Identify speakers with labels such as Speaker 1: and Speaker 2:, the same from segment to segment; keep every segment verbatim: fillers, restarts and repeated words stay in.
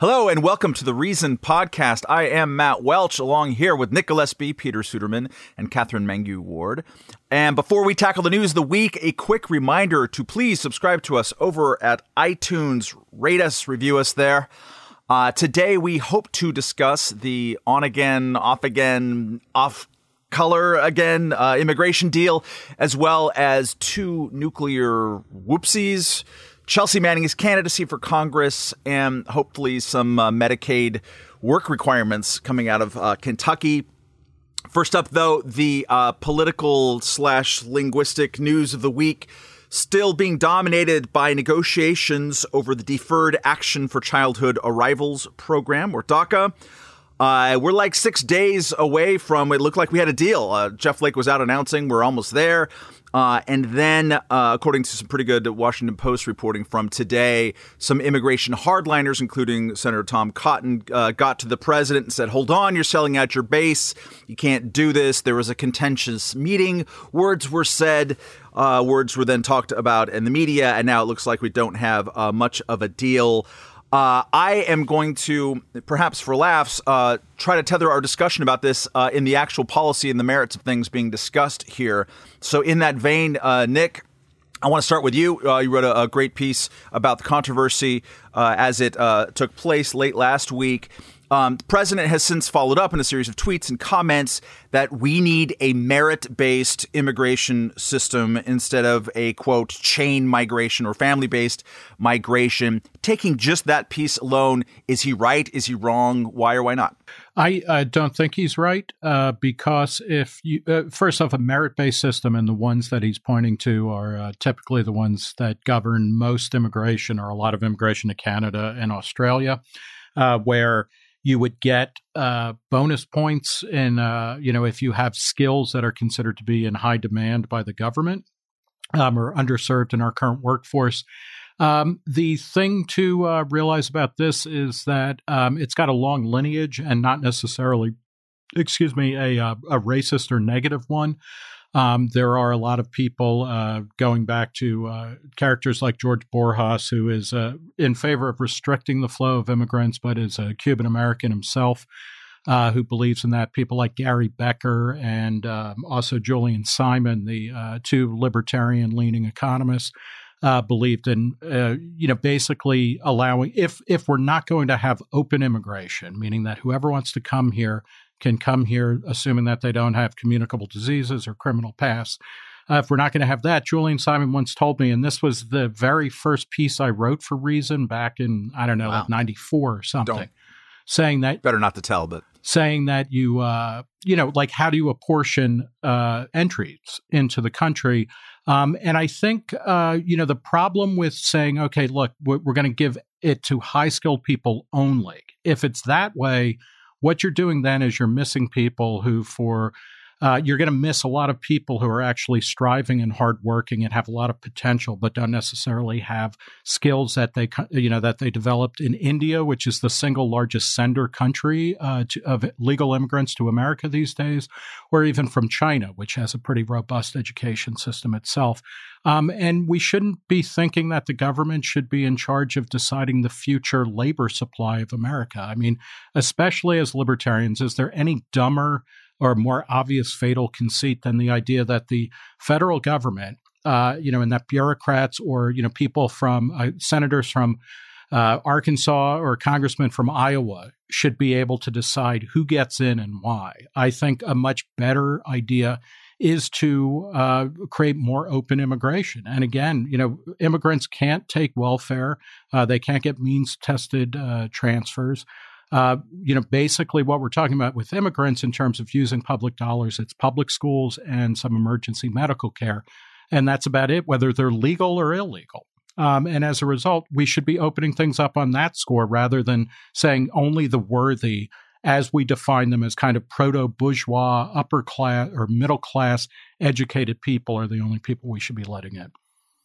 Speaker 1: Hello and welcome to the Reason Podcast. I am Matt Welch, along here with Nick Gillespie, Peter Suderman, and Catherine Mangu Ward. And before we tackle the news of the week, a quick reminder to please subscribe to us over at iTunes. Rate us, review us there. Uh, today we hope to discuss the on-again, off-again, off-color again uh, immigration deal, as well as two nuclear whoopsies, Chelsea Manning's candidacy for Congress, and hopefully some uh, Medicaid work requirements coming out of uh, Kentucky. First up, though, the uh, political slash linguistic news of the week, still being dominated by negotiations over the Deferred Action for Childhood Arrivals program, or DACA. Uh, we're like six days away from it. Looked like we had a deal. Uh, Jeff Flake was out announcing we're almost there. Uh, and then, uh, according to some pretty good Washington Post reporting from today, some immigration hardliners, including Senator Tom Cotton, uh, got to the president and said, hold on, you're selling out your base. You can't do this. There was a contentious meeting. Words were said. Uh, words were then talked about in the media. And now it looks like we don't have uh, much of a deal. Uh, I am going to, perhaps for laughs, uh, try to tether our discussion about this uh, in the actual policy and the merits of things being discussed here. So in that vein, uh, Nick, I want to start with you. Uh, you wrote a, a great piece about the controversy uh, as it uh, took place late last week. Um, the president has since followed up in a series of tweets and comments that we need a merit-based immigration system instead of a, quote, chain migration or family-based migration. Taking just that piece alone, is he right? Is he wrong? Why or why not?
Speaker 2: I uh, don't think he's right uh, because if you, uh, first off, a merit-based system and the ones that he's pointing to are uh, typically the ones that govern most immigration or a lot of immigration to Canada and Australia, uh, where you would get uh, bonus points in, uh, you know, if you have skills that are considered to be in high demand by the government um, or underserved in our current workforce. Um, the thing to uh, realize about this is that um, it's got a long lineage and not necessarily, excuse me, a, a racist or negative one. Um, there are a lot of people uh, going back to uh, characters like George Borjas, who is uh, in favor of restricting the flow of immigrants, but is a Cuban American himself, uh, who believes in that. People like Gary Becker and um, also Julian Simon, the uh, two libertarian-leaning economists, uh, believed in, uh, you know, basically allowing, if if we're not going to have open immigration, meaning that whoever wants to come here can come here, assuming that they don't have communicable diseases or criminal past. Uh, if we're not going to have that, Julian Simon once told me, and this was the very first piece I wrote for Reason back in, I don't know, wow. like ninety-four or something, don't. saying that—
Speaker 1: Better not to tell, but—
Speaker 2: saying that you, uh, you know, like how do you apportion uh, entries into the country? Um, and I think, uh, you know, the problem with saying, okay, look, we're, we're going to give it to high-skilled people only. If it's that way, what you're doing then is you're missing people who for uh, you're going to miss a lot of people who are actually striving and hardworking and have a lot of potential, but don't necessarily have skills that they you know that they developed in India, which is the single largest sender country uh, to, of legal immigrants to America these days, or even from China, which has a pretty robust education system itself. Um, and we shouldn't be thinking that the government should be in charge of deciding the future labor supply of America. I mean, especially as libertarians, is there any dumber or more obvious fatal conceit than the idea that the federal government, uh, you know, and that bureaucrats or, you know, people from uh, senators from uh, Arkansas or congressmen from Iowa should be able to decide who gets in and why? I think a much better idea is to uh, create more open immigration. And again, you know, immigrants can't take welfare. Uh, they can't get means-tested uh, transfers. Uh, you know, basically what we're talking about with immigrants in terms of using public dollars, it's public schools and some emergency medical care. And that's about it, whether they're legal or illegal. Um, and as a result, we should be opening things up on that score rather than saying only the worthy, as we define them as kind of proto-bourgeois, upper class or middle class educated people are the only people we should be letting in.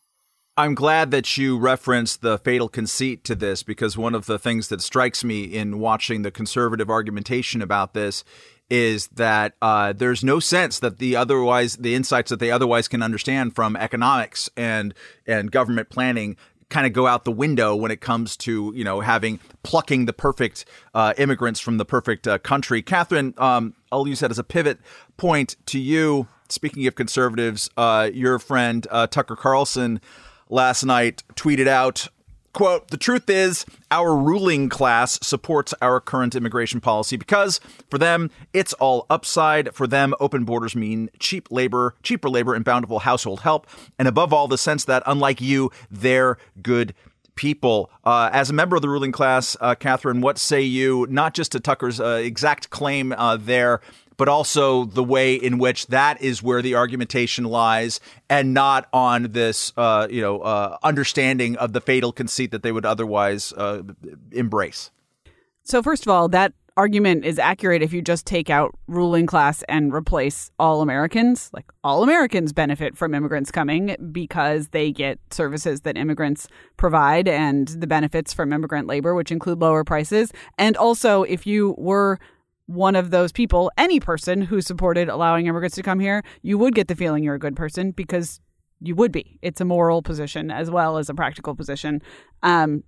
Speaker 1: I'm glad that you referenced the fatal conceit to this, because one of the things that strikes me in watching the conservative argumentation about this is that uh, there's no sense that the otherwise the insights that they otherwise can understand from economics and and government planning kind of go out the window when it comes to, you know, having plucking the perfect uh, immigrants from the perfect uh, country. Catherine, um, I'll use that as a pivot point to you. Speaking of conservatives, uh, your friend uh, Tucker Carlson last night tweeted out, quote, "The truth is our ruling class supports our current immigration policy because for them, it's all upside. For them, open borders mean cheap labor, cheaper labor and bountiful household help. And above all, the sense that unlike you, they're good people." Uh, as a member of the ruling class, uh, Catherine, what say you, not just to Tucker's uh, exact claim uh, there, but also the way in which that is where the argumentation lies and not on this, uh, you know, uh, understanding of the fatal conceit that they would otherwise uh, embrace?
Speaker 3: So first of all, that argument is accurate if you just take out ruling class and replace all Americans. Like all Americans benefit from immigrants coming because they get services that immigrants provide and the benefits from immigrant labor, which include lower prices. And also, if you were one of those people, any person who supported allowing immigrants to come here, you would get the feeling you're a good person because you would be. It's a moral position as well as a practical position. Um,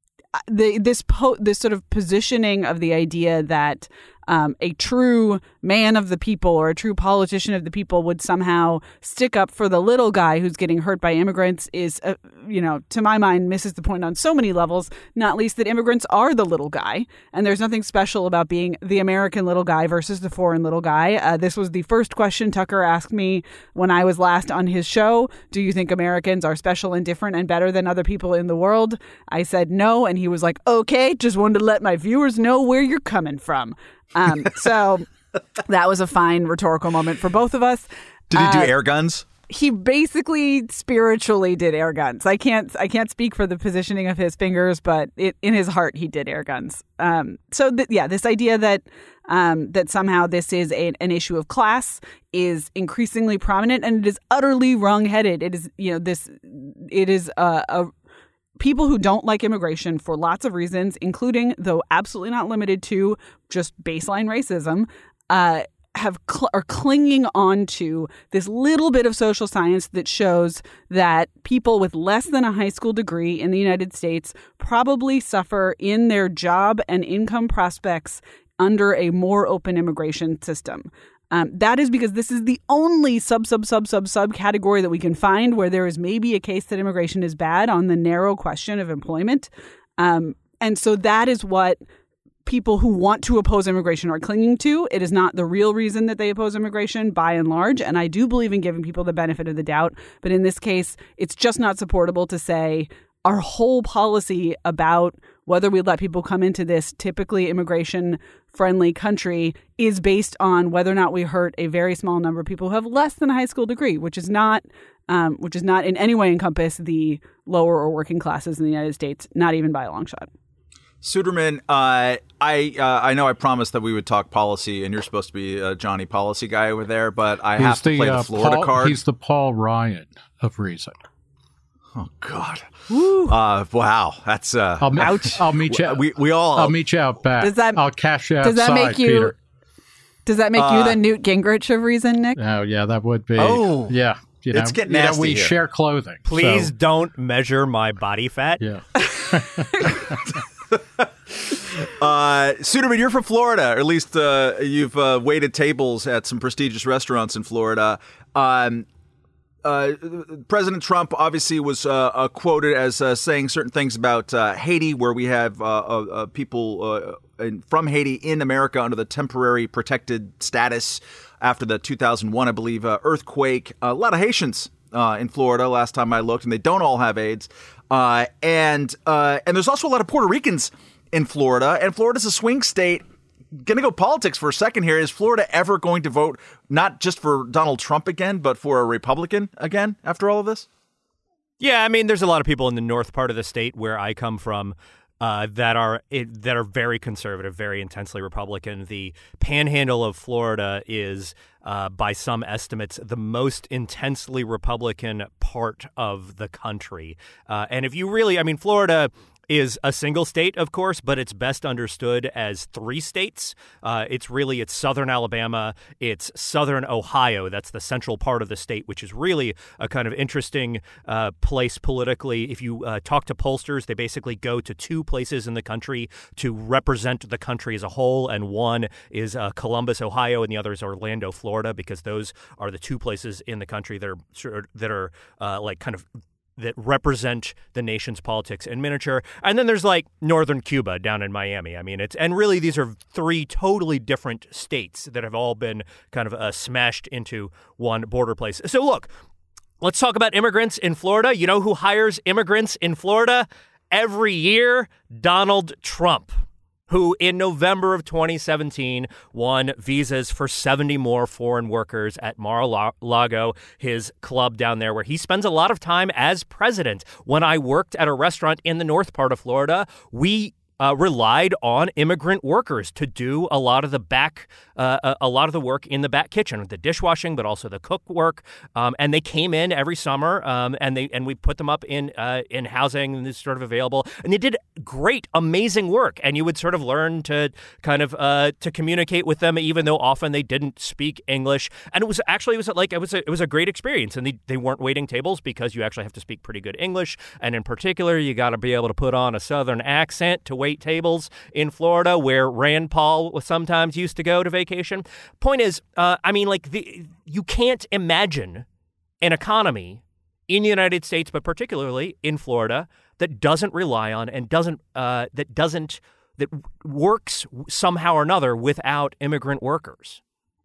Speaker 3: the, this po- this sort of positioning of the idea that um, a true man of the people or a true politician of the people would somehow stick up for the little guy who's getting hurt by immigrants is, uh, you know, to my mind, misses the point on so many levels, not least that immigrants are the little guy. And there's nothing special about being the American little guy versus the foreign little guy. Uh, this was the first question Tucker asked me when I was last on his show. Do you think Americans are special and different and better than other people in the world? I said no. And he was like, okay, just wanted to let my viewers know where you're coming from. Um, so that was a fine rhetorical moment for both of us.
Speaker 1: Did he do
Speaker 3: Uh,
Speaker 1: air guns?
Speaker 3: He basically spiritually did air guns. I can't I can't speak for the positioning of his fingers, but it, in his heart, he did air guns. Um, so, th- yeah, this idea that um, that somehow this is a, an issue of class is increasingly prominent, and it is utterly wrongheaded. It is, you know, this it is a, a people who don't like immigration for lots of reasons, including, though absolutely not limited to, just baseline racism, uh, have cl- are clinging on to this little bit of social science that shows that people with less than a high school degree in the United States probably suffer in their job and income prospects under a more open immigration system. Um, that is because this is the only sub, sub, sub, sub, sub category that we can find where there is maybe a case that immigration is bad on the narrow question of employment. Um, and so that is what people who want to oppose immigration are clinging to. It is not the real reason that they oppose immigration by and large. And I do believe in giving people the benefit of the doubt. But in this case, it's just not supportable to say our whole policy about whether we let people come into this typically immigration-friendly country is based on whether or not we hurt a very small number of people who have less than a high school degree, which is not, um, which is not in any way encompass the lower or working classes in the United States, not even by a long shot.
Speaker 1: Suderman, uh, I uh, I know I promised that we would talk policy, and you're supposed to be a Johnny Policy guy over there, but I
Speaker 2: he's
Speaker 1: have to
Speaker 2: the,
Speaker 1: play the
Speaker 2: uh,
Speaker 1: Florida
Speaker 2: Paul,
Speaker 1: card.
Speaker 2: He's the Paul Ryan of reason.
Speaker 1: Oh God! Uh, wow, that's uh,
Speaker 2: I'll, me-
Speaker 3: ouch.
Speaker 2: I'll meet you.
Speaker 1: We we all.
Speaker 2: I'll meet you out back.
Speaker 3: Does that-
Speaker 2: I'll cash you
Speaker 3: does
Speaker 2: outside,
Speaker 3: that make you-
Speaker 2: Peter.
Speaker 3: Does that make
Speaker 1: Uh,
Speaker 3: you the Newt Gingrich of reason, Nick?
Speaker 2: Oh yeah, that would be.
Speaker 1: Oh.
Speaker 2: yeah. You know,
Speaker 1: It's getting
Speaker 2: you know,
Speaker 1: nasty
Speaker 2: we
Speaker 1: here.
Speaker 2: share clothing.
Speaker 4: Please
Speaker 2: so,
Speaker 4: don't measure my body fat.
Speaker 2: yeah.
Speaker 1: Uh, Suderman, you're from Florida, or at least uh, you've uh, waited tables at some prestigious restaurants in Florida. Um, uh, President Trump obviously was uh, uh, quoted as uh, saying certain things about uh, Haiti, where we have uh, uh, uh, people uh, in, from Haiti in America under the temporary protected status after the two thousand one, I believe, uh, earthquake. A lot of Haitians uh, in Florida last time I looked, and they don't all have AIDS. Uh, and uh, and there's also a lot of Puerto Ricans in Florida, and Florida's a swing state. Going to go politics for a second here. Is Florida ever going to vote not just for Donald Trump again, but for a Republican again after all of this?
Speaker 4: Yeah, I mean, there's a lot of people in the north part of the state where I come from uh, that are it, that are very conservative, very intensely Republican. The panhandle of Florida is, uh, by some estimates, the most intensely Republican part of the country. Uh, and if you really, I mean, Florida is a single state, of course, but it's best understood as three states. Uh, it's really, it's southern Alabama, it's southern Ohio. That's the central part of the state, which is really a kind of interesting uh, place politically. If you uh, talk to pollsters, they basically go to two places in the country to represent the country as a whole, and one is uh, Columbus, Ohio, and the other is Orlando, Florida, because those are the two places in the country that are that are uh, like kind of that represent the nation's politics in miniature. And then there's like northern Cuba down in Miami. I mean, it's and really these are three totally different states that have all been kind of uh, smashed into one border place. So look, let's talk about immigrants in Florida. You know who hires immigrants in Florida every year? Donald Trump, who in November of twenty seventeen won visas for seventy more foreign workers at Mar-a-Lago, his club down there, where he spends a lot of time as president. When I worked at a restaurant in the north part of Florida, we Uh, relied on immigrant workers to do a lot of the back, uh, a, a lot of the work in the back kitchen, the dishwashing, but also the cook work. Um, and they came in every summer, um, and they and we put them up in uh, in housing and this sort of available, and they did great, amazing work. And you would sort of learn to kind of uh, to communicate with them, even though often they didn't speak English. And it was actually it was like it was a, it was a great experience. And they they weren't waiting tables because you actually have to speak pretty good English, and in particular, you got to be able to put on a Southern accent to wait tables in Florida, where Rand Paul sometimes used to go to vacation. Point is, uh, I mean, like the, you can't imagine an economy in the United States, but particularly in Florida, that doesn't rely on and doesn't uh, that doesn't that works somehow or another without immigrant workers.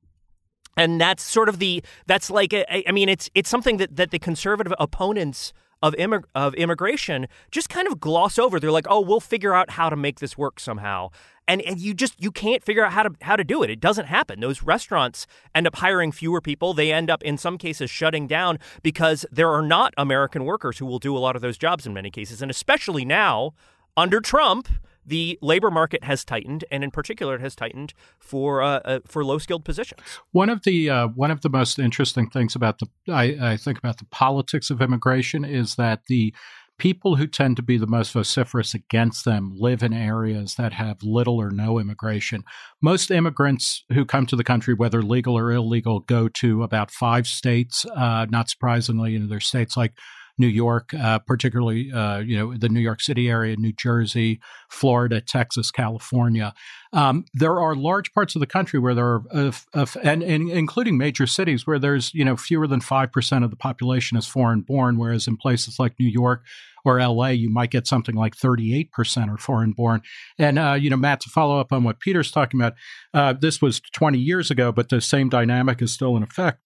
Speaker 4: And that's sort of the that's like a, I mean, it's it's something that that the conservative opponents of immig- of immigration just kind of gloss over. They're like, oh, we'll figure out how to make this work somehow. And and you just you can't figure out how to how to do it. It doesn't happen. Those restaurants end up hiring fewer people. They end up in some cases shutting down because there are not American workers who will do a lot of those jobs in many cases. And especially now under Trump, the labor market has tightened, and in particular, it has tightened for uh, uh, for low-skilled positions.
Speaker 2: One of the uh, one of the most interesting things about the I, I think about the politics of immigration is that the people who tend to be the most vociferous against them live in areas that have little or no immigration. Most immigrants who come to the country, whether legal or illegal, go to about five states. Uh, not surprisingly, you know, there's states like New York, uh, particularly, uh, you know, the New York City area, New Jersey, Florida, Texas, California. Um, there are large parts of the country where there are, uh, uh, and, and including major cities, where there's, you know, fewer than five percent of the population is foreign born, whereas in places like New York or L A, you might get something like thirty-eight percent are foreign born. And, uh, you know, Matt, to follow up on what Peter's talking about, uh, this was twenty years ago, but the same dynamic is still in effect.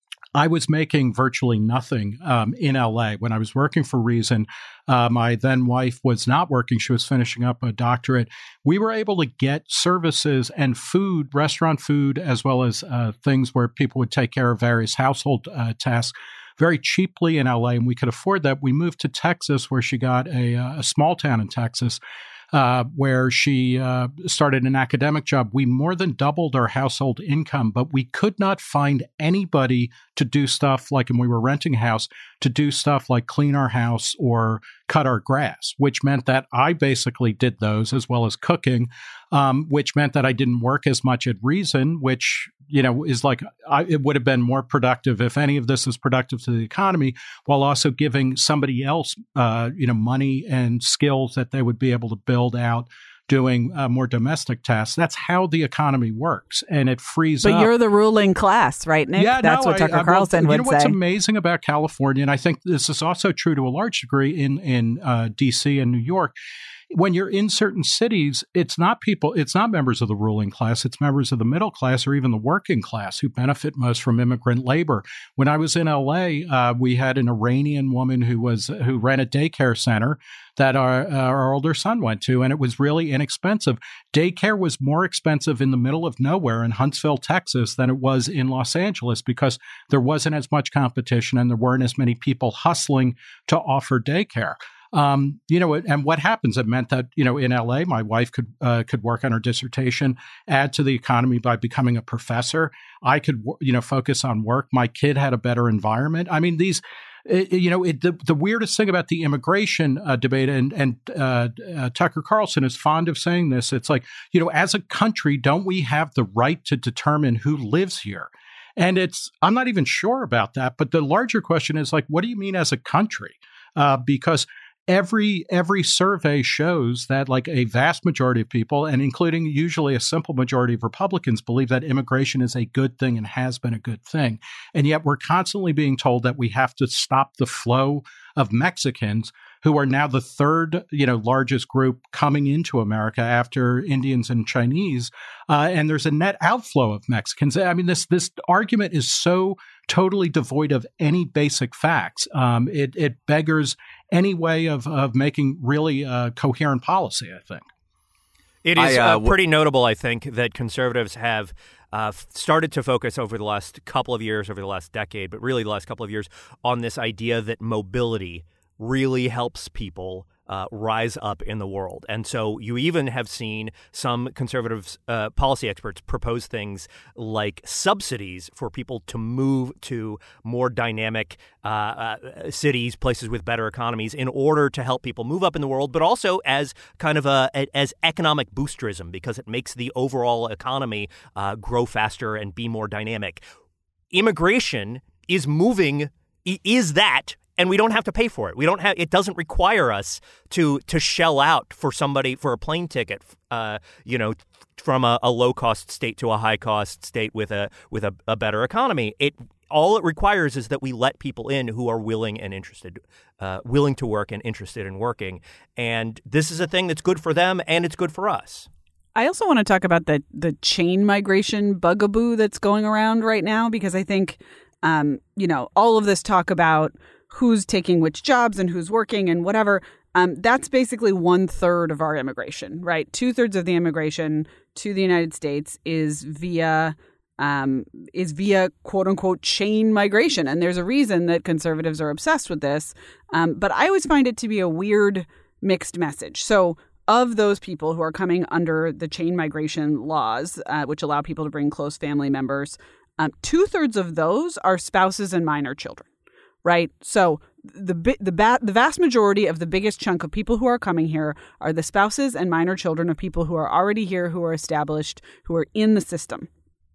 Speaker 2: I was making virtually nothing um, in L A when I was working for Reason. Uh, my then wife was not working. She was finishing up a doctorate. We were able to get services and food, restaurant food, as well as uh, things where people would take care of various household uh, tasks very cheaply in L A, and we could afford that. We moved to Texas, where she got a, a small town in Texas, Uh, where she uh, started an academic job. We more than doubled our household income, but we could not find anybody to do stuff like, and we were renting a house, to do stuff like clean our house or cut our grass, which meant that I basically did those as well as cooking, um, which meant that I didn't work as much at Reason, which, you know, is like, I, it would have been more productive if any of this is productive to the economy, while also giving somebody else, uh, you know, money and skills that they would be able to build out doing uh, more domestic tasks. That's how the economy works, and it frees
Speaker 3: but
Speaker 2: up.
Speaker 3: But you're the ruling class, right, Nick?
Speaker 2: Yeah,
Speaker 3: That's
Speaker 2: no,
Speaker 3: what Tucker
Speaker 2: I, I,
Speaker 3: Carlson
Speaker 2: well,
Speaker 3: would
Speaker 2: say. You know what's
Speaker 3: say.
Speaker 2: amazing about California, and I think this is also true to a large degree in, in uh, D C and New York, when you're in certain cities, it's not people, it's not members of the ruling class, it's members of the middle class or even the working class who benefit most from immigrant labor. When I was in L A, uh, we had an Iranian woman who was who ran a daycare center that our, our older son went to, and it was really inexpensive. Daycare was more expensive in the middle of nowhere in Huntsville, Texas, than it was in Los Angeles because there wasn't as much competition and there weren't as many people hustling to offer daycare. Um, you know, and what happens? It meant that, you know, in L A, my wife could uh, could work on her dissertation, add to the economy by becoming a professor. I could, you know, focus on work. My kid had a better environment. I mean, these it, you know, it, the, the weirdest thing about the immigration uh, debate, and, and uh, uh, Tucker Carlson is fond of saying this, it's like, you know, as a country, don't we have the right to determine who lives here? And it's, I'm not even sure about that. But the larger question is like, what do you mean as a country? Uh, because Every every survey shows that like a vast majority of people, and including usually a simple majority of Republicans, believe that immigration is a good thing and has been a good thing. And yet we're constantly being told that we have to stop the flow of Mexicans, who are now the third, you know, largest group coming into America after Indians and Chinese. Uh, and there's a net outflow of Mexicans. I mean, this this argument is so totally devoid of any basic facts. Um, it, it beggars any way of, of making really uh, coherent policy, I think.
Speaker 4: It is
Speaker 1: I, uh,
Speaker 4: uh, pretty notable, I think, that conservatives have uh, started to focus over the last couple of years, over the last decade, but really the last couple of years, on this idea that mobility really helps people uh, rise up in the world. And so you even have seen some conservative uh, policy experts propose things like subsidies for people to move to more dynamic uh, uh, cities, places with better economies, in order to help people move up in the world, but also as kind of a, a as economic boosterism, because it makes the overall economy uh, grow faster and be more dynamic. Immigration is moving, is that. And we don't have to pay for it. We don't have. It doesn't require us to to shell out for somebody for a plane ticket. Uh, you know, from a, a low cost state to a high cost state with a with a, a better economy. It all it requires is that we let people in who are willing and interested, uh, willing to work and interested in working. And this is a thing that's good for them and it's good for us.
Speaker 3: I also want to talk about the the chain migration bugaboo that's going around right now, because I think, um, you know, all of this talk about who's taking which jobs and who's working and whatever, um, that's basically one third of our immigration, right? Two thirds of the immigration to the United States is via um, is via quote unquote chain migration. And there's a reason that conservatives are obsessed with this. Um, but I always find it to be a weird mixed message. So of those people who are coming under the chain migration laws, uh, which allow people to bring close family members, um, two thirds of those are spouses and minor children. Right. So the the ba- the vast majority of the biggest chunk of people who are coming here are the spouses and minor children of people who are already here, who are established, who are in the system.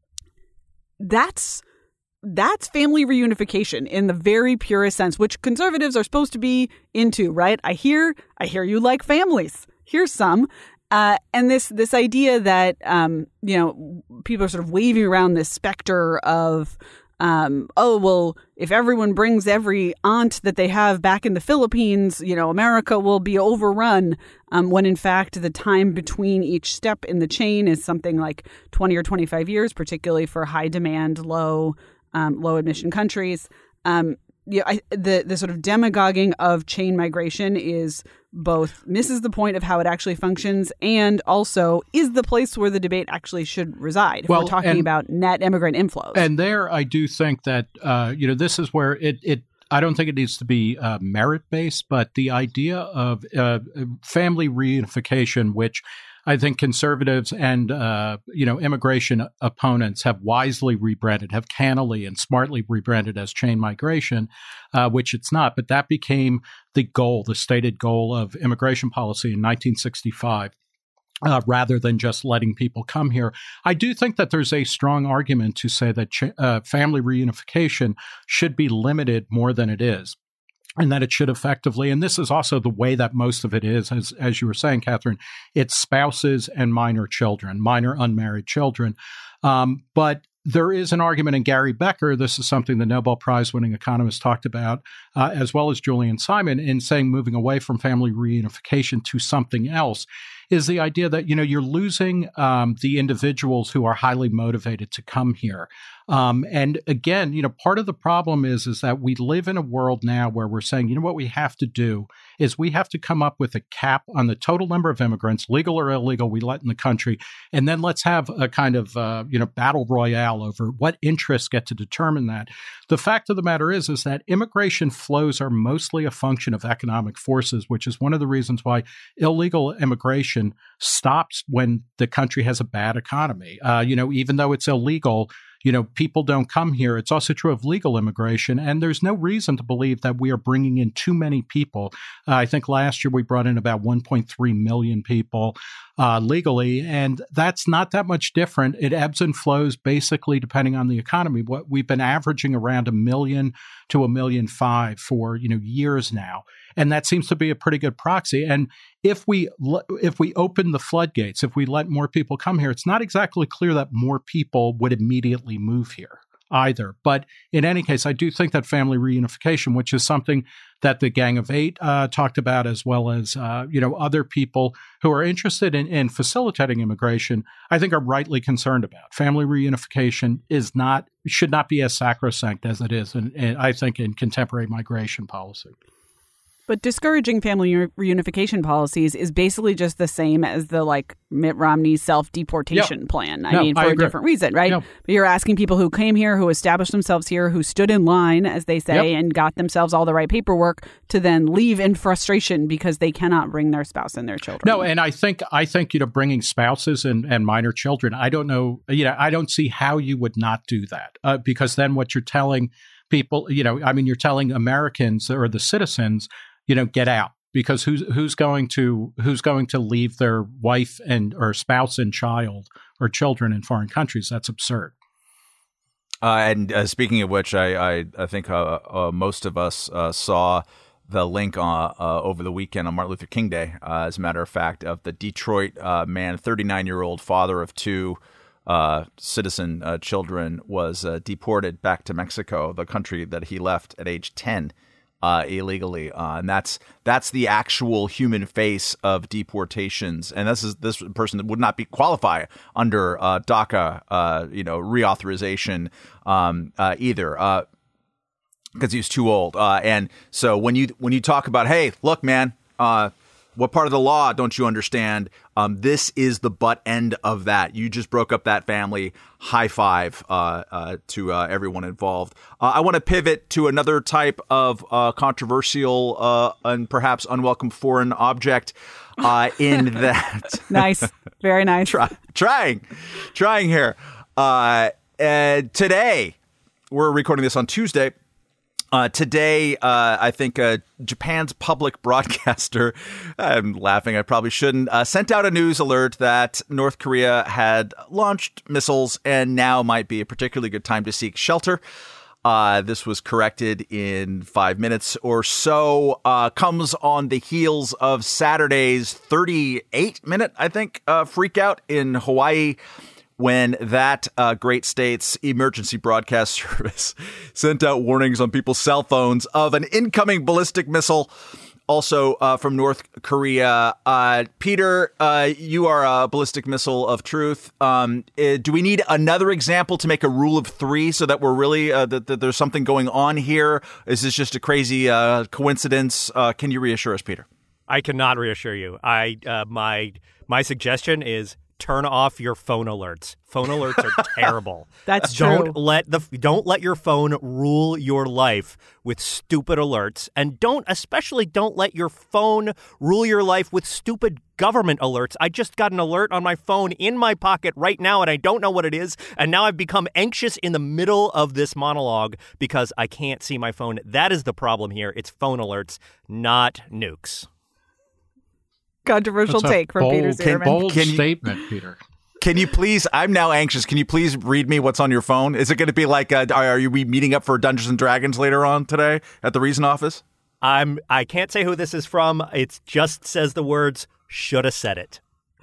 Speaker 3: That's that's family reunification in the very purest sense, which conservatives are supposed to be into. Right. I hear I hear you like families. Here's some. Uh, and this this idea that, um, you know, people are sort of waving around this specter of Um, oh, well, if everyone brings every aunt that they have back in the Philippines, you know, America will be overrun, um, when in fact the time between each step in the chain is something like twenty or twenty-five years, particularly for high demand, low, um, low admission countries. Um, yeah, I, the, the sort of demagoguing of chain migration is both misses the point of how it actually functions and also is the place where the debate actually should reside if
Speaker 2: well,
Speaker 3: we're talking
Speaker 2: and,
Speaker 3: about net immigrant inflows.
Speaker 2: And there I do think that, uh, you know, this is where it, it I don't think it needs to be uh, merit-based, but the idea of uh, family reunification, which I think conservatives and, uh, you know, immigration opponents have wisely rebranded, have cannily and smartly rebranded as chain migration, uh, which it's not. But that became the goal, the stated goal of immigration policy in nineteen sixty-five. Uh, rather than just letting people come here. I do think that there's a strong argument to say that ch- uh, family reunification should be limited more than it is. And that it should effectively, and this is also the way that most of it is, as as you were saying, Catherine, it's spouses and minor children, minor unmarried children. Um, but there is an argument, and Gary Becker, this is something the Nobel Prize-winning economist talked about, uh, as well as Julian Simon, in saying moving away from family reunification to something else, is the idea that, you know, you're losing um, the individuals who are highly motivated to come here. Um, and again, you know, part of the problem is, is that we live in a world now where we're saying, you know, what we have to do is we have to come up with a cap on the total number of immigrants, legal or illegal, we let in the country. And then let's have a kind of, uh, you know, battle royale over what interests get to determine that. The fact of the matter is, is that immigration flows are mostly a function of economic forces, which is one of the reasons why illegal immigration stops when the country has a bad economy. Uh, you know, even though it's illegal, you know, people don't come here. It's also true of legal immigration. And there's no reason to believe that we are bringing in too many people. Uh, I think last year we brought in about one point three million people uh, legally. And that's not that much different. It ebbs and flows basically depending on the economy. What we've been averaging around a million to a million five for, you know, years now. And that seems to be a pretty good proxy. And if we if we open the floodgates, if we let more people come here, it's not exactly clear that more people would immediately move here either. But in any case, I do think that family reunification, which is something that the Gang of Eight uh, talked about, as well as uh, you know other people who are interested in, in facilitating immigration, I think are rightly concerned about. Family reunification is not should not be as sacrosanct as it is, in, in, I think, in contemporary migration policy.
Speaker 3: But discouraging family reunification policies is basically just the same as the like Mitt Romney self-deportation
Speaker 2: yep.
Speaker 3: plan. I
Speaker 2: no,
Speaker 3: mean, for
Speaker 2: I
Speaker 3: a
Speaker 2: agree.
Speaker 3: different reason, right?
Speaker 2: Yep.
Speaker 3: But you're asking people who came here, who established themselves here, who stood in line, as they say,
Speaker 2: yep.
Speaker 3: and got themselves all the right paperwork to then leave in frustration because they cannot bring their spouse and their children.
Speaker 2: No, and I think I think you know bringing spouses and, and minor children. I don't know. You know, I don't see how you would not do that uh, because then what you're telling people, you know, I mean, you're telling Americans or the citizens, you know, get out. Because who's who's going to who's going to leave their wife and or spouse and child or children in foreign countries? That's absurd.
Speaker 1: Uh, and uh, speaking of which, I I, I think uh, uh, most of us uh, saw the link uh, uh, over the weekend on Martin Luther King Day, uh, as a matter of fact, of the Detroit uh, man, thirty-nine-year-old father of two uh, citizen uh, children, was uh, deported back to Mexico, the country that he left at age ten. Uh, illegally, uh, and that's that's the actual human face of deportations. And this is this person that would not be qualify under uh, DACA, uh, you know, reauthorization um, uh, either, because uh, he was too old. Uh, and so when you when you talk about, hey, look, man, uh, what part of the law don't you understand? Um, this is the butt end of that. You just broke up that family. High five uh, uh, to uh, everyone involved. Uh, I want to pivot to another type of uh, controversial uh, and perhaps unwelcome foreign object uh, in that.
Speaker 3: Nice. Very nice.
Speaker 1: Try, trying. Trying here. Uh, uh, today, we're recording this on Tuesday. Uh, today, uh, I think uh, Japan's public broadcaster, I'm laughing, I probably shouldn't, uh, sent out a news alert that North Korea had launched missiles and now might be a particularly good time to seek shelter. Uh, this was corrected in five minutes or so, uh, comes on the heels of Saturday's thirty-eight minute, I think, uh, freak out in Hawaii, when that uh, great state's emergency broadcast service sent out warnings on people's cell phones of an incoming ballistic missile, also uh, from North Korea. Uh, Peter, uh, you are a ballistic missile of truth. Um, uh, do we need another example to make a rule of three so that we're really uh, that, that there's something going on here? Is this just a crazy uh, coincidence? Uh, can you reassure us, Peter?
Speaker 4: I cannot reassure you. I uh, my my suggestion is turn off your phone alerts. Phone alerts are terrible.
Speaker 3: That's
Speaker 4: don't
Speaker 3: true.
Speaker 4: Let the don't let your phone rule your life with stupid alerts, and don't especially don't let your phone rule your life with stupid government alerts. I just got an alert on my phone in my pocket right now, and I don't know what it is. And now I've become anxious in the middle of this monologue because I can't see my phone. That is the problem here. It's phone alerts, not nukes.
Speaker 3: Controversial take from
Speaker 2: bold,
Speaker 3: Peter Zimmerman.
Speaker 2: Bold
Speaker 1: Can you-
Speaker 2: statement, Peter.
Speaker 1: Can you please, I'm now anxious, can you please read me what's on your phone? Is it going to be like, uh, are you meeting up for Dungeons and Dragons later on today at the Reason office?
Speaker 4: I'm, I can't say who this is from. It just says the words, shoulda said it.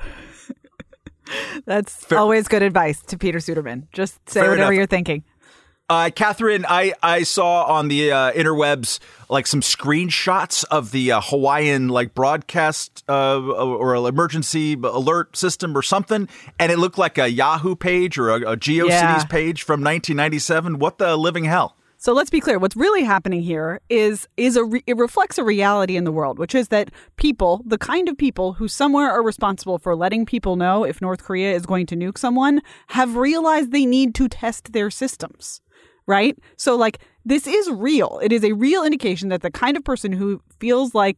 Speaker 3: That's
Speaker 1: Fair.
Speaker 3: always good advice to Peter Suderman. Just say
Speaker 1: Fair
Speaker 3: whatever
Speaker 1: enough.
Speaker 3: you're thinking.
Speaker 1: Uh, Catherine, I, I saw on the uh, interwebs like some screenshots of the uh, Hawaiian like broadcast uh, or emergency alert system or something, and it looked like a Yahoo page or a, a GeoCities
Speaker 3: Yeah.
Speaker 1: page from nineteen ninety-seven. What the living hell?
Speaker 3: So let's be clear. What's really happening here is is a re- it reflects a reality in the world, which is that people, the kind of people who somewhere are responsible for letting people know if North Korea is going to nuke someone, have realized they need to test their systems. Right? So like this is real. It is a real indication that the kind of person who feels like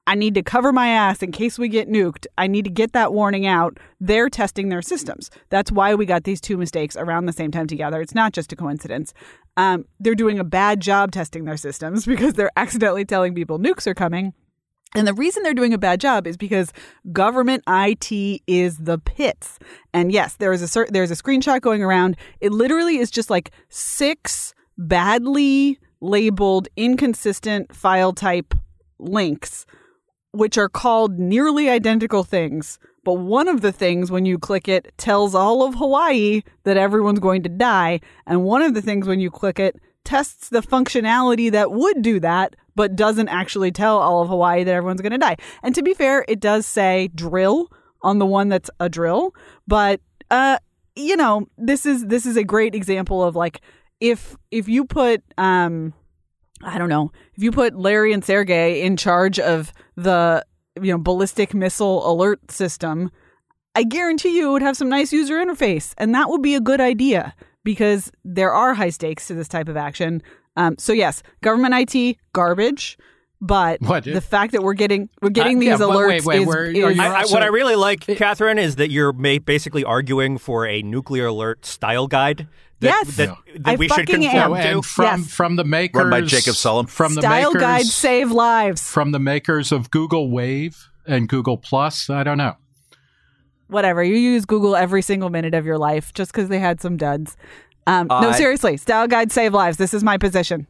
Speaker 3: I need to cover my ass in case we get nuked. I need to get that warning out. They're testing their systems. That's why we got these two mistakes around the same time together. It's not just a coincidence. Um, they're doing a bad job testing their systems because they're accidentally telling people nukes are coming. And the reason they're doing a bad job is because government I T is the pits. And yes, there is a cert- there's a screenshot going around. It literally is just like six badly labeled, inconsistent file type links, which are called nearly identical things. But one of the things, when you click it, tells all of Hawaii that everyone's going to die. And one of the things, when you click it, tests the functionality that would do that, but doesn't actually tell all of Hawaii that everyone's going to die. And to be fair, it does say drill on the one that's a drill. But, uh, you know, this is this is a great example of like, if if you put, um, I don't know, if you put Larry and Sergey in charge of the, you know, ballistic missile alert system, I guarantee you it would have some nice user interface. And that would be a good idea because there are high stakes to this type of action. Um, so yes, government I T, garbage. But
Speaker 2: what,
Speaker 3: the fact that we're getting we're getting
Speaker 2: uh,
Speaker 3: these
Speaker 2: yeah,
Speaker 3: alerts
Speaker 2: wait, wait,
Speaker 3: is,
Speaker 2: where,
Speaker 3: is
Speaker 4: I, I, what I really like, Catherine, is that you're ma- basically arguing for a nuclear alert style guide. That,
Speaker 3: yes,
Speaker 4: that, that
Speaker 3: I
Speaker 4: we should
Speaker 3: fucking
Speaker 4: conform
Speaker 3: am.
Speaker 4: to.
Speaker 2: And from
Speaker 3: Yes.
Speaker 2: from the makers,
Speaker 1: Run by Jacob Sullum.
Speaker 2: From the
Speaker 3: style
Speaker 2: makers,
Speaker 3: guides save lives.
Speaker 2: From the makers of Google Wave and Google Plus. I don't know.
Speaker 3: Whatever, you use Google every single minute of your life just because they had some duds. Um, no,
Speaker 1: Uh,
Speaker 3: seriously, style guides save lives. This is my position.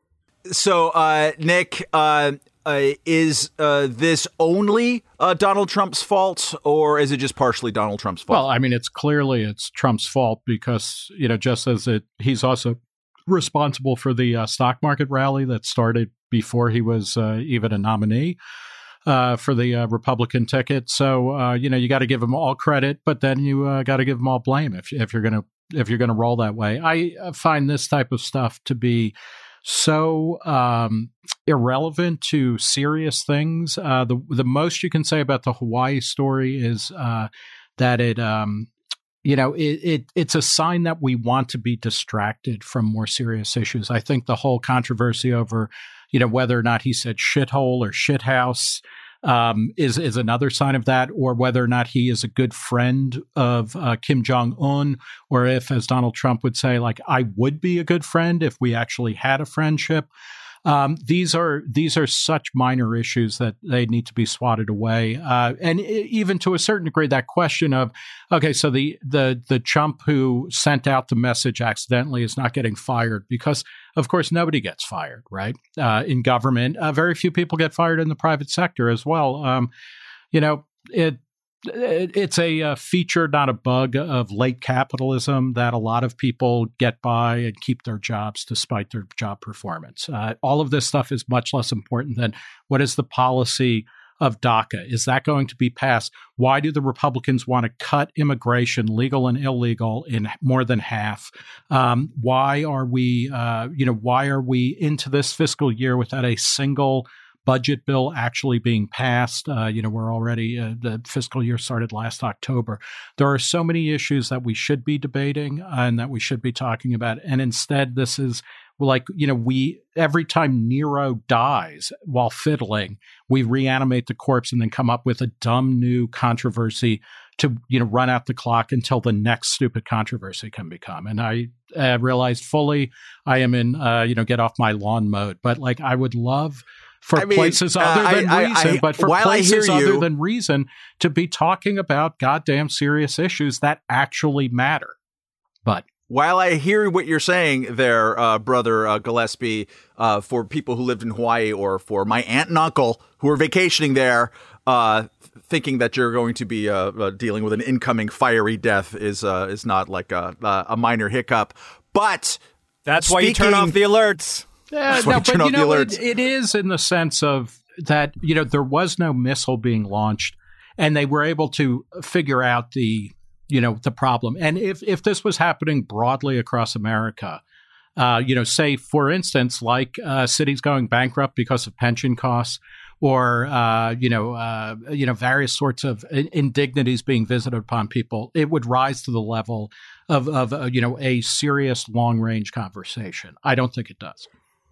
Speaker 1: So, uh, Nick, uh, uh, is uh, this only uh, Donald Trump's fault, or is it just partially Donald Trump's fault?
Speaker 2: Well, I mean, it's clearly it's Trump's fault because, you know, just as it, he's also responsible for the uh, stock market rally that started before he was uh, even a nominee uh, for the uh, Republican ticket. So, uh, you know, you got to give him all credit, but then you uh, got to give him all blame if if you're going to if you're going to roll that way. I find this type of stuff to be so um, irrelevant to serious things. Uh, the the most you can say about the Hawaii story is uh, that it, um, you know, it, it it's a sign that we want to be distracted from more serious issues. I think the whole controversy over, you know, whether or not he said shithole or shithouse um, is is another sign of that, or whether or not he is a good friend of uh, Kim Jong-un, or if, as Donald Trump would say, like, I would be a good friend if we actually had a friendship. Um, these are these are such minor issues that they need to be swatted away. Uh, and even to a certain degree, that question of, okay, so the the the chump who sent out the message accidentally is not getting fired because, of course, nobody gets fired, right? Uh, in government, uh, very few people get fired in the private sector as well. Um, you know, it. It's a uh, feature, not a bug, of late capitalism that a lot of people get by and keep their jobs despite their job performance. Uh, all of this stuff is much less important than what is the policy of DACA. Is that going to be passed? Why do the Republicans want to cut immigration, legal and illegal, in more than half? Um, why are we, uh, you know, why are we into this fiscal year without a single budget bill actually being passed? Uh, you know, we're already, uh, the fiscal year started last October. There are so many issues that we should be debating and that we should be talking about. And instead, this is like, you know, we, every time Nero dies while fiddling, we reanimate the corpse and then come up with a dumb new controversy to, you know, run out the clock until the next stupid controversy can become. And I uh, realized fully I am in, uh, you know, get off my lawn mode. But like, I would love for
Speaker 1: I mean,
Speaker 2: places
Speaker 1: uh,
Speaker 2: other than
Speaker 1: I, I,
Speaker 2: reason,
Speaker 1: I,
Speaker 2: but for
Speaker 1: while
Speaker 2: places
Speaker 1: I hear
Speaker 2: other
Speaker 1: you,
Speaker 2: than reason to be talking about goddamn serious issues that actually matter. But
Speaker 1: while I hear what you're saying there, uh, brother uh, Gillespie, uh, for people who lived in Hawaii or for my aunt and uncle who are vacationing there, uh, thinking that you're going to be uh, uh, dealing with an incoming fiery death is uh, is not like a, a minor hiccup. But
Speaker 4: that's
Speaker 1: speaking,
Speaker 4: why you turn off the alerts.
Speaker 2: Yeah, no, but you know, it, it is in the sense of that, you know, there was no missile being launched and they were able to figure out the, you know, the problem. And if, if this was happening broadly across America, uh, you know, say, for instance, like uh, cities going bankrupt because of pension costs, or, uh, you know, uh, you know, various sorts of indignities being visited upon people, it would rise to the level of, of uh, you know, a serious long-range conversation. I don't think it does.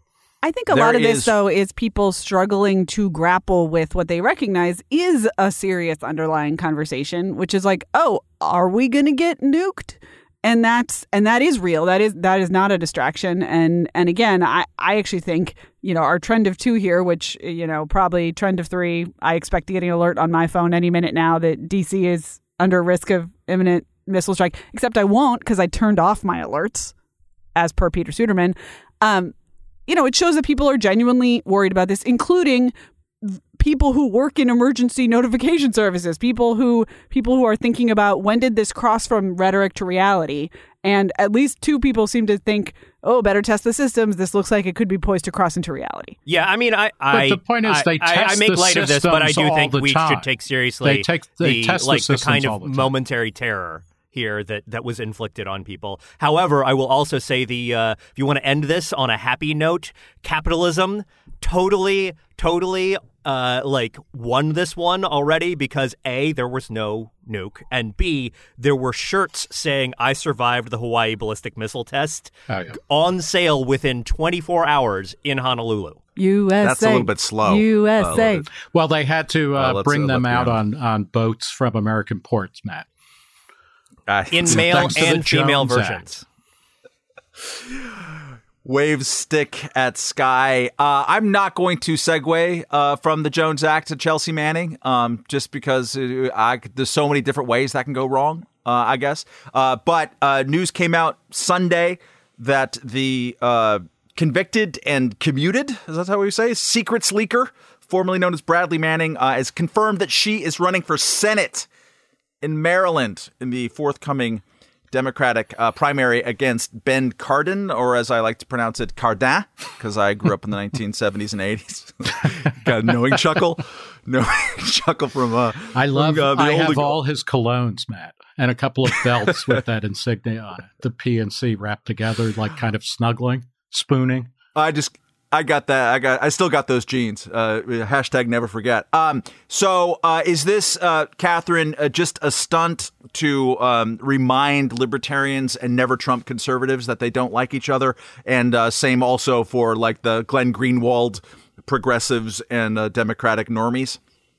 Speaker 3: I think a
Speaker 1: There
Speaker 3: lot of this,
Speaker 1: is-
Speaker 3: though, is people struggling to grapple with what they recognize is a serious underlying conversation, which is like, oh, are we going to get nuked? And that's and that is real. That is that is not a distraction. And and again, I, I actually think, you know, our trend of two here, which, you know, probably trend of three, I expect to get an alert on my phone any minute now that D C is under risk of imminent missile strike, except I won't because I turned off my alerts, as per Peter Suderman. Um, you know, it shows that people are genuinely worried about this, including people who work in emergency notification services, people who people who are thinking about when did this cross from rhetoric to reality. And at least two people seem to think, oh, better test the systems. This looks like it could be poised to cross into reality.
Speaker 4: Yeah, I mean, I, I
Speaker 2: But the point is,
Speaker 4: I,
Speaker 2: they
Speaker 4: I,
Speaker 2: test
Speaker 4: I make
Speaker 2: the
Speaker 4: light of this, but I
Speaker 2: systems
Speaker 4: do think
Speaker 2: all the
Speaker 4: we
Speaker 2: time.
Speaker 4: should take seriously
Speaker 2: They take- they
Speaker 4: the
Speaker 2: test the
Speaker 4: like the
Speaker 2: systems
Speaker 4: kind
Speaker 2: all
Speaker 4: of
Speaker 2: the time.
Speaker 4: momentary terror here that, that was inflicted on people. However, I will also say the uh, if you want to end this on a happy note, capitalism totally, totally uh, like won this one already because A, there was no nuke, and B, there were shirts saying I survived the Hawaii ballistic missile test
Speaker 2: Oh, yeah.
Speaker 4: on sale within twenty-four hours in Honolulu.
Speaker 3: U S A.
Speaker 1: That's a little bit slow.
Speaker 3: U S A.
Speaker 1: A little bit.
Speaker 2: Well, they had to uh,
Speaker 1: Uh, let's-
Speaker 2: bring
Speaker 1: uh,
Speaker 2: them
Speaker 1: let's be
Speaker 2: out
Speaker 1: honest.
Speaker 2: on, on boats from American ports, Matt.
Speaker 1: Uh,
Speaker 4: In male
Speaker 2: Thanks to the
Speaker 4: and female
Speaker 2: Jones
Speaker 4: versions.
Speaker 1: Wave stick at Sky. Uh, I'm not going to segue uh, from the Jones Act to Chelsea Manning, um, just because uh, I, there's so many different ways that can go wrong, uh, I guess. Uh, but uh, news came out Sunday that the uh, convicted and commuted, is that how we say, secrets leaker, formerly known as Bradley Manning, uh, has confirmed that she is running for Senate in Maryland in the forthcoming Democratic uh, primary against Ben Cardin, or as I like to pronounce it, Cardin, because I grew up in the nineteen seventies and eighties. Got a knowing chuckle, knowing chuckle from. Uh,
Speaker 2: I love.
Speaker 1: from, uh, the
Speaker 2: I
Speaker 1: older-
Speaker 2: have all his colognes, Matt, and a couple of belts with that insignia on it. The P and C wrapped together, like kind of snuggling, spooning.
Speaker 1: I just, I got that. I got, I still got those jeans. Uh, hashtag never forget. Um, so uh, is this, uh, Catherine, uh, just a stunt to um, remind libertarians and never Trump conservatives that they don't like each other? And uh, same also for like the Glenn Greenwald progressives and uh, Democratic normies.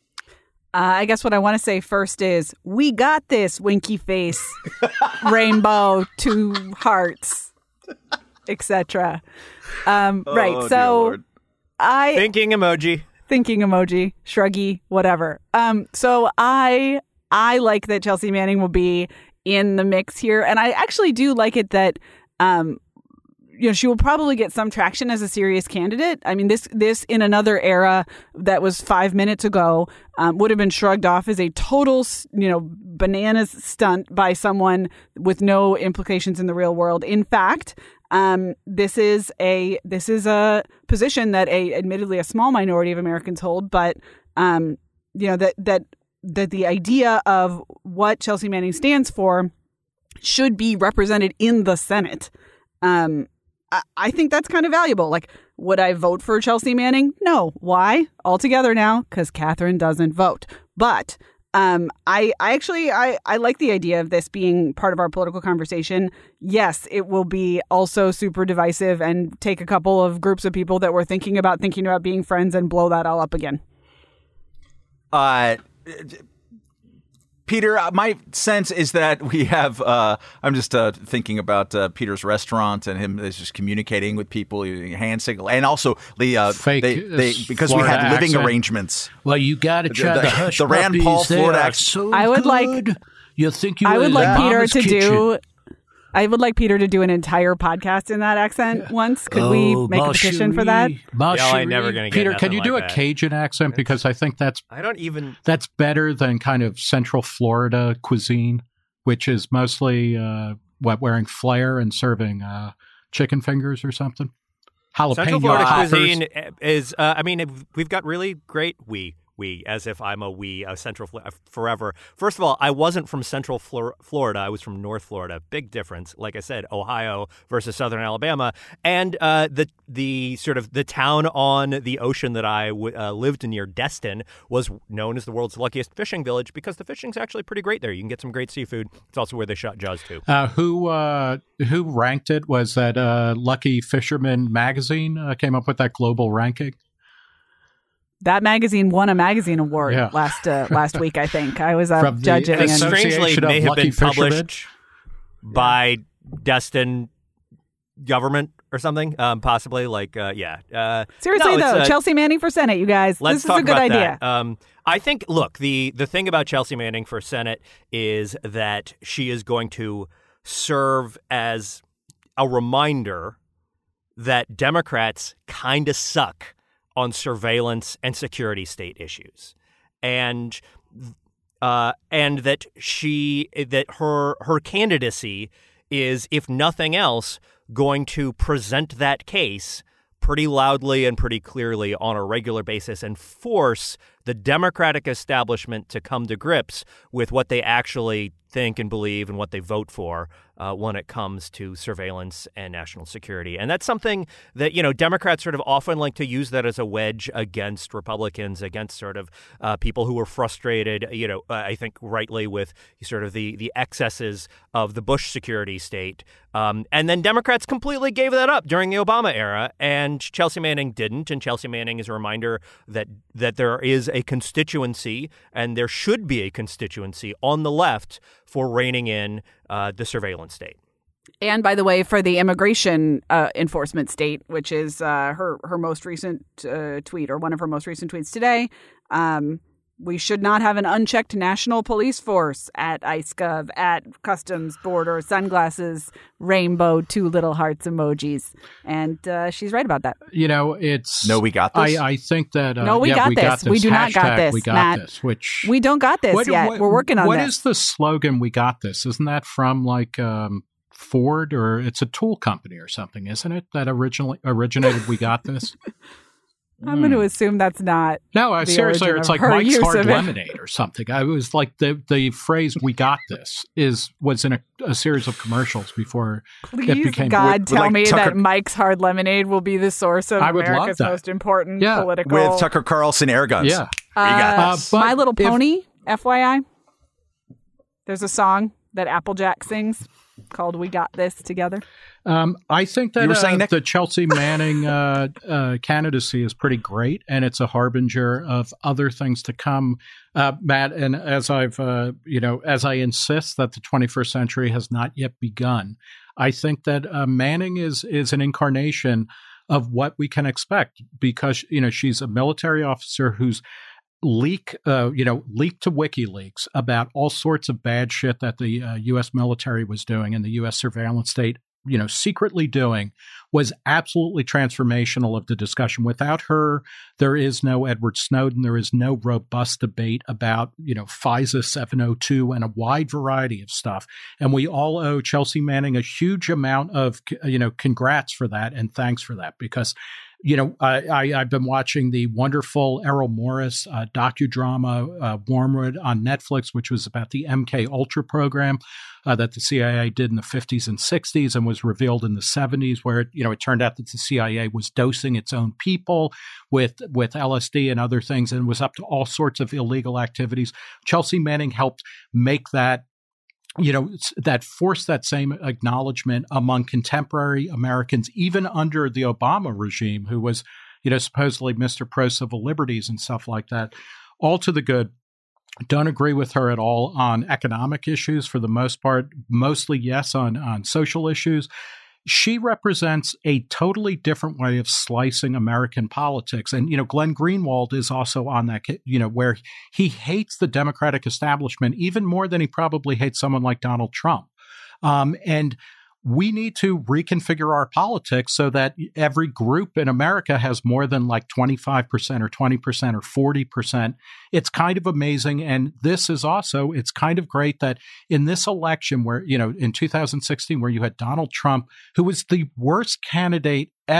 Speaker 3: Uh, I guess what I want to say first is, we got this, winky face, rainbow, two hearts, et cetera. Um,
Speaker 1: Oh,
Speaker 3: right.
Speaker 1: dear
Speaker 3: So
Speaker 1: Lord.
Speaker 3: I
Speaker 4: Thinking emoji.
Speaker 3: thinking emoji, shruggy, whatever. Um, so I I like that Chelsea Manning will be in the mix here, and I actually do like it that um, you know, she will probably get some traction as a serious candidate. I mean, this this in another era that was five minutes ago um, would have been shrugged off as a total, you know, bananas stunt by someone with no implications in the real world. In fact, um, this is a this is a position that a admittedly a small minority of Americans hold, but um, you know that that that the idea of what Chelsea Manning stands for should be represented in the Senate. Um, I think that's kind of valuable. Like, would I vote for Chelsea Manning? No. Why? Altogether now, because Catherine doesn't vote. But um, I, I actually, I, I like the idea of this being part of our political conversation. Yes, it will be also super divisive and take a couple of groups of people that were thinking about thinking about being friends and blow that all up again.
Speaker 1: Uh, Peter, uh, my sense is that we have, uh, I'm just uh, thinking about uh, Peter's restaurant and him is just communicating with people, hand signal, and also the, uh,
Speaker 2: Fake
Speaker 1: they, they, because we
Speaker 2: Florida
Speaker 1: had living
Speaker 2: accent.
Speaker 1: arrangements.
Speaker 2: Well, you got to try
Speaker 1: The-
Speaker 2: the, hush
Speaker 1: the Rand
Speaker 2: puppies.
Speaker 1: Paul
Speaker 2: They
Speaker 1: Florida
Speaker 2: are
Speaker 1: accent.
Speaker 2: so
Speaker 3: I would like-
Speaker 2: good. You think you
Speaker 3: I would
Speaker 2: in
Speaker 3: like Peter
Speaker 2: Mama's
Speaker 3: to
Speaker 2: kitchen.
Speaker 3: do. I would like Peter to do an entire podcast in that accent once. Could we
Speaker 2: Oh,
Speaker 3: make a
Speaker 2: ma
Speaker 3: petition for that?
Speaker 2: chérie, ma
Speaker 4: Yeah, I'm
Speaker 2: chérie.
Speaker 4: never gonna get
Speaker 2: Peter,
Speaker 4: nothing
Speaker 2: can you do
Speaker 4: like
Speaker 2: a
Speaker 4: that.
Speaker 2: Cajun accent? Because I think that's
Speaker 4: I don't even.
Speaker 2: that's better than kind of Central Florida cuisine, which is mostly uh, what wearing flair and serving uh, chicken fingers or something. Jalapeno
Speaker 4: Central Florida
Speaker 2: poppers.
Speaker 4: cuisine is, uh, I mean, we've got really great, we, we, as if I'm a we, a Central Florida forever. First of all, I wasn't from Central Flor- Florida. I was from North Florida. Big difference. Like I said, Ohio versus Southern Alabama. And uh, the the sort of the town on the ocean that I w- uh, lived near, Destin, was known as the world's luckiest fishing village because the fishing's actually pretty great there. You can get some great seafood. It's also where they shot Jaws too.
Speaker 2: Uh, who uh, who ranked it? Was that uh, Lucky Fisherman magazine uh, came up with that global ranking?
Speaker 3: That magazine won a magazine award
Speaker 2: yeah.
Speaker 3: last uh, last week, I think. I was uh,
Speaker 2: From the
Speaker 3: judging. And
Speaker 4: strangely, may have
Speaker 2: Lucky
Speaker 4: been
Speaker 2: Fishermen?
Speaker 4: published by Destin government or something, um, possibly. Like, uh, yeah. Uh,
Speaker 3: Seriously,
Speaker 4: no,
Speaker 3: though,
Speaker 4: uh,
Speaker 3: Chelsea Manning for Senate, you guys.
Speaker 4: Let's
Speaker 3: this is
Speaker 4: talk
Speaker 3: a good
Speaker 4: about
Speaker 3: idea.
Speaker 4: That. Um, I think, look, the, the thing about Chelsea Manning for Senate is that she is going to serve as a reminder that Democrats kind of suck on surveillance and security state issues, and uh, and that she that her her candidacy is, if nothing else, going to present that case pretty loudly and pretty clearly on a regular basis and force the Democratic establishment to come to grips with what they actually think and believe and what they vote for uh, when it comes to surveillance and national security. And that's something that, you know, Democrats sort of often like to use that as a wedge against Republicans, against sort of uh, people who were frustrated, you know, uh, I think rightly with sort of the, the excesses of the Bush security state. Um, and then Democrats completely gave that up during the Obama era, and Chelsea Manning didn't. And Chelsea Manning is a reminder that that there is a constituency, and there should be a constituency on the left for reining in uh, the surveillance state.
Speaker 3: And by the way, for the immigration uh, enforcement state, which is uh, her her most recent uh, tweet, or one of her most recent tweets today, um, we should not have an unchecked national police force at ICEGov, at Customs Border, sunglasses, rainbow, two little hearts emojis. And uh, she's right about that.
Speaker 2: You know, it's...
Speaker 1: No, we got this?
Speaker 2: I, I think that... Uh,
Speaker 3: no, we,
Speaker 2: yeah,
Speaker 3: got,
Speaker 2: we
Speaker 3: this.
Speaker 2: got this.
Speaker 3: We do not
Speaker 2: Hashtag
Speaker 3: got this,
Speaker 2: we got
Speaker 3: Matt.
Speaker 2: This, which...
Speaker 3: We don't got this
Speaker 2: what,
Speaker 3: yet.
Speaker 2: What,
Speaker 3: We're working on
Speaker 2: what
Speaker 3: this.
Speaker 2: What is the slogan, we got this? Isn't that from, like... Um, Ford, or it's a tool company or something, isn't it? That originally originated, we got this.
Speaker 3: I'm going to assume that's not.
Speaker 2: No, I seriously, it's like Mike's Hard Lemonade or something. I was like the the phrase "we got this" is was in a, a series of commercials before
Speaker 3: Please,
Speaker 2: it became.
Speaker 3: God,
Speaker 1: with,
Speaker 3: tell
Speaker 1: with like
Speaker 3: me
Speaker 1: Tucker,
Speaker 3: that Mike's Hard Lemonade will be the source of
Speaker 2: I would love
Speaker 3: America's
Speaker 2: that.
Speaker 3: most important
Speaker 2: Yeah.
Speaker 3: political.
Speaker 1: with Tucker Carlson air guns.
Speaker 2: Yeah,
Speaker 1: we got
Speaker 3: Uh,
Speaker 1: this.
Speaker 2: but
Speaker 3: My Little
Speaker 2: if-
Speaker 3: Pony, F Y I. There's a song that Applejack sings called "We Got This Together."
Speaker 2: Um, I think that
Speaker 1: You were
Speaker 2: uh,
Speaker 1: saying, Nick?
Speaker 2: the Chelsea Manning uh, uh, candidacy is pretty great, and it's a harbinger of other things to come, uh, Matt. And as I've, uh, you know, as I insist that the twenty-first century has not yet begun, I think that uh, Manning is is an incarnation of what we can expect, because you know she's a military officer who's leak, uh, you know, leaked to WikiLeaks about all sorts of bad shit that the uh, U S military was doing and the U S surveillance state, you know, secretly doing, was absolutely transformational of the discussion. Without her, there is no Edward Snowden. There is no robust debate about, you know, FISA seven oh two and a wide variety of stuff. And we all owe Chelsea Manning a huge amount of, you know, congrats for that and thanks for that, because you know, I, I, I've been watching the wonderful Errol Morris uh, docudrama uh, Wormwood on Netflix, which was about the M K Ultra program uh, that the C I A did in the fifties and sixties and was revealed in the seventies, where you know it turned out that the C I A was dosing its own people with with L S D and other things, and was up to all sorts of illegal activities. Chelsea Manning helped make that. You know, that forced that same acknowledgement among contemporary Americans, even under the Obama regime, who was, you know, supposedly Mister Pro-Civil Liberties and stuff like that. All to the good. Don't agree with her at all on economic issues for the most part. Mostly, yes, on, on social issues. She represents a totally different way of slicing American politics. And, you know, Glenn Greenwald is also on that, you know, where he hates the Democratic establishment even more than he probably hates someone like Donald Trump. Um, and we need to reconfigure our politics so that every group in America has more than like twenty-five percent or twenty percent or forty percent. It's kind of amazing. And this is also, it's kind of great that in this election where, you know, in two thousand sixteen, where you had Donald Trump, who was the worst candidate ever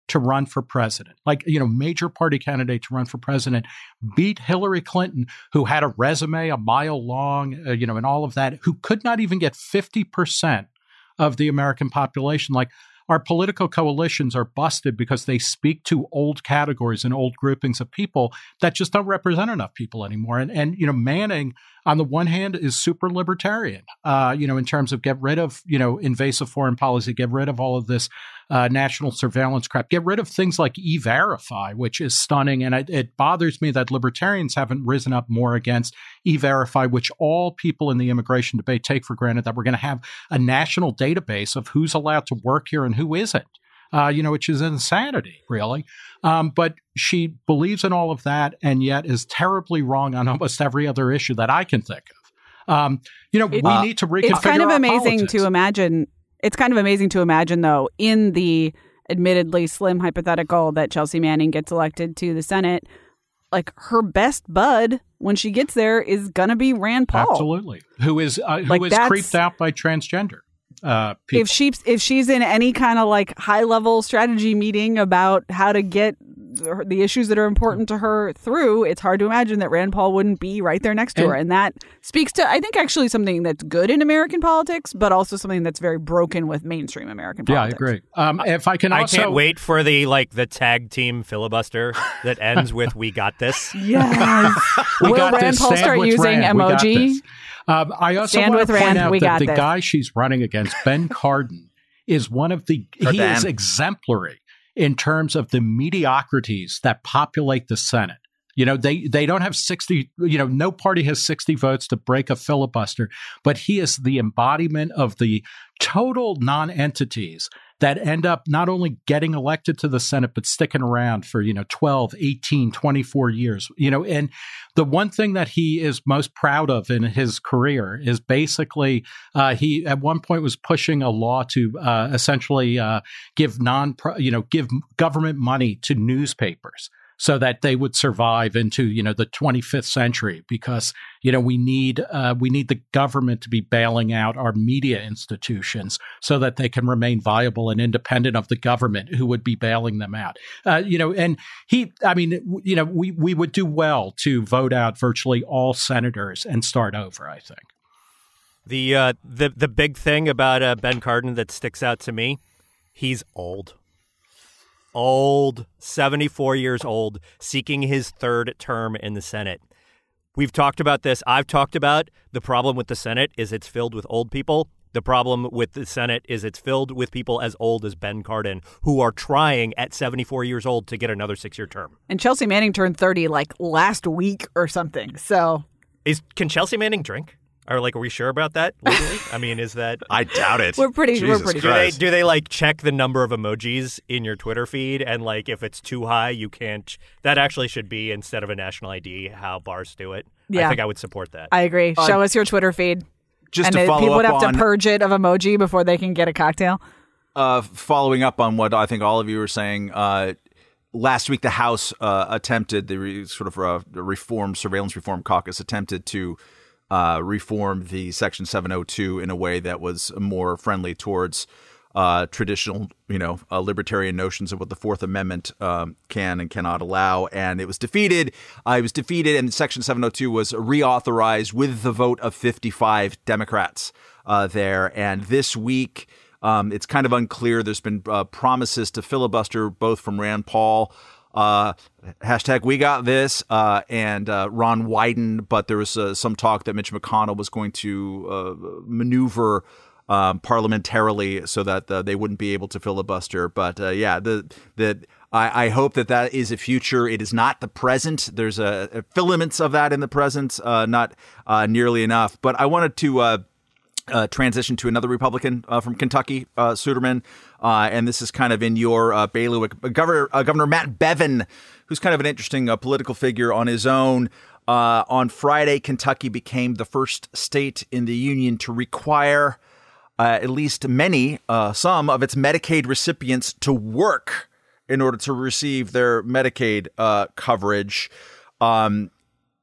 Speaker 2: to run for president, like, you know, major party candidate to run for president, beat Hillary Clinton, who had a resume a mile long, uh, you know, and all of that, who could not even get fifty percent of the American population. Like, our political coalitions are busted because they speak to old categories and old groupings of people that just don't represent enough people anymore. And, and you know, Manning, on the one hand, is super libertarian, uh, you know, in terms of get rid of, you know, invasive foreign policy, get rid of all of this uh, national surveillance crap, get rid of things like E-Verify, which is stunning. And it, it bothers me that libertarians haven't risen up more against E-Verify, which all people in the immigration debate take for granted, that we're going to have a national database of who's allowed to work here and who isn't. Uh, you know, which is insanity, really. Um, but she believes in all of that and yet is terribly wrong on almost every other issue that I can think of. Um, you know,
Speaker 3: it,
Speaker 2: we
Speaker 3: uh,
Speaker 2: need to reconfigure
Speaker 3: It's kind of
Speaker 2: our
Speaker 3: amazing
Speaker 2: politics.
Speaker 3: to imagine. It's kind of amazing to imagine, though, in the admittedly slim hypothetical that Chelsea Manning gets elected to the Senate, like her best bud when she gets there is going to be Rand Paul.
Speaker 2: Absolutely. Who is, uh, who
Speaker 3: Like,
Speaker 2: is
Speaker 3: that's-
Speaker 2: creeped out by transgender. Uh, people.
Speaker 3: If she's if she's in any kind of like high level strategy meeting about how to get the issues that are important to her through, it's hard to imagine that Rand Paul wouldn't be right there next to
Speaker 2: and,
Speaker 3: her. And that speaks to, I think, actually something that's good in American politics, but also something that's very broken with mainstream American politics.
Speaker 2: Yeah, I agree. Um, if I can also,
Speaker 4: I can't wait for the like the tag team filibuster that ends with "We got this."
Speaker 3: Yes.
Speaker 2: we
Speaker 3: Will
Speaker 2: got
Speaker 3: Rand
Speaker 2: this.
Speaker 3: Paul
Speaker 2: Stand
Speaker 3: start
Speaker 2: with
Speaker 3: using
Speaker 2: Rand. We got
Speaker 3: emoji?
Speaker 2: this. Um, I also
Speaker 3: Stand
Speaker 2: want
Speaker 3: with
Speaker 2: to point
Speaker 3: Rand.
Speaker 2: out
Speaker 3: We
Speaker 2: that
Speaker 3: got
Speaker 2: the
Speaker 3: this.
Speaker 2: guy she's running against, Ben Cardin, is one of the, he
Speaker 1: Cardin.
Speaker 2: is exemplary in terms of the mediocrities that populate the Senate. You know, they, they don't have sixty, you know, no party has sixty votes to break a filibuster, but he is the embodiment of the total non-entities that end up not only getting elected to the Senate, but sticking around for, you know, twelve, eighteen, twenty-four years, you know, and the one thing that he is most proud of in his career is basically uh, he at one point was pushing a law to uh, essentially uh, give non, you know, give government money to newspapers so that they would survive into, you know, the twenty-fifth century, because, you know, we need uh, we need the government to be bailing out our media institutions so that they can remain viable and independent of the government who would be bailing them out. Uh, you know, and he, I mean, you know, we, we would do well to vote out virtually all senators and start over, I think.
Speaker 4: The uh, the the big thing about uh, Ben Cardin that sticks out to me, he's old. Old, seventy-four years old, seeking his third term in the Senate. We've talked about this. I've talked about the problem with the Senate is it's filled with old people. The problem with the Senate is it's filled with people as old as Ben Cardin who are trying at seventy-four years old to get another six-year term.
Speaker 3: And Chelsea Manning turned thirty like last week or something. So
Speaker 4: Is can Chelsea Manning drink? Or like, are we sure about that legally? I mean, is that
Speaker 1: I doubt it.
Speaker 3: We're pretty- we're
Speaker 1: Jesus
Speaker 3: pretty
Speaker 4: do they
Speaker 1: Christ.
Speaker 4: do they like check the number of emojis in your Twitter feed and like if it's too high, you can't. That actually should be instead of a national I D how bars do it.
Speaker 3: Yeah.
Speaker 4: I think I would support that.
Speaker 3: I agree.
Speaker 1: Uh,
Speaker 3: Show us your Twitter feed.
Speaker 1: Just
Speaker 3: and
Speaker 1: to
Speaker 3: it-
Speaker 1: follow
Speaker 3: people would
Speaker 1: up
Speaker 3: have
Speaker 1: on
Speaker 3: to purge it of emoji before they can get a cocktail.
Speaker 1: uh, following up on what I think all of you were saying. Uh, last week, the House uh, attempted the re- sort of uh, the reform surveillance reform caucus attempted to uh, reform the Section seven oh two in a way that was more friendly towards uh, traditional, you know, uh, libertarian notions of what the Fourth Amendment um, can and cannot allow. And it was defeated. Uh, it was defeated, and Section seven oh two was reauthorized with the vote of fifty-five Democrats uh, there. And this week, um, it's kind of unclear. There's been uh, promises to filibuster, both from Rand Paul, uh, hashtag we got this, uh, and uh, Ron Wyden. But there was uh, some talk that Mitch McConnell was going to uh, maneuver Um, parliamentarily so that uh, they wouldn't be able to filibuster. But uh, yeah, the the I, I hope that that is a future. It is not the present. There's a, a filaments of that in the present, uh, not uh, nearly enough. But I wanted to uh, uh, transition to another Republican uh, from Kentucky, uh, Suderman, uh, and this is kind of in your uh, bailiwick. Governor uh, Governor Matt Bevin, who's kind of an interesting uh, political figure on his own. Uh, on Friday, Kentucky became the first state in the union to require Uh, at least many, uh, some of its Medicaid recipients to work in order to receive their Medicaid uh, coverage. Um,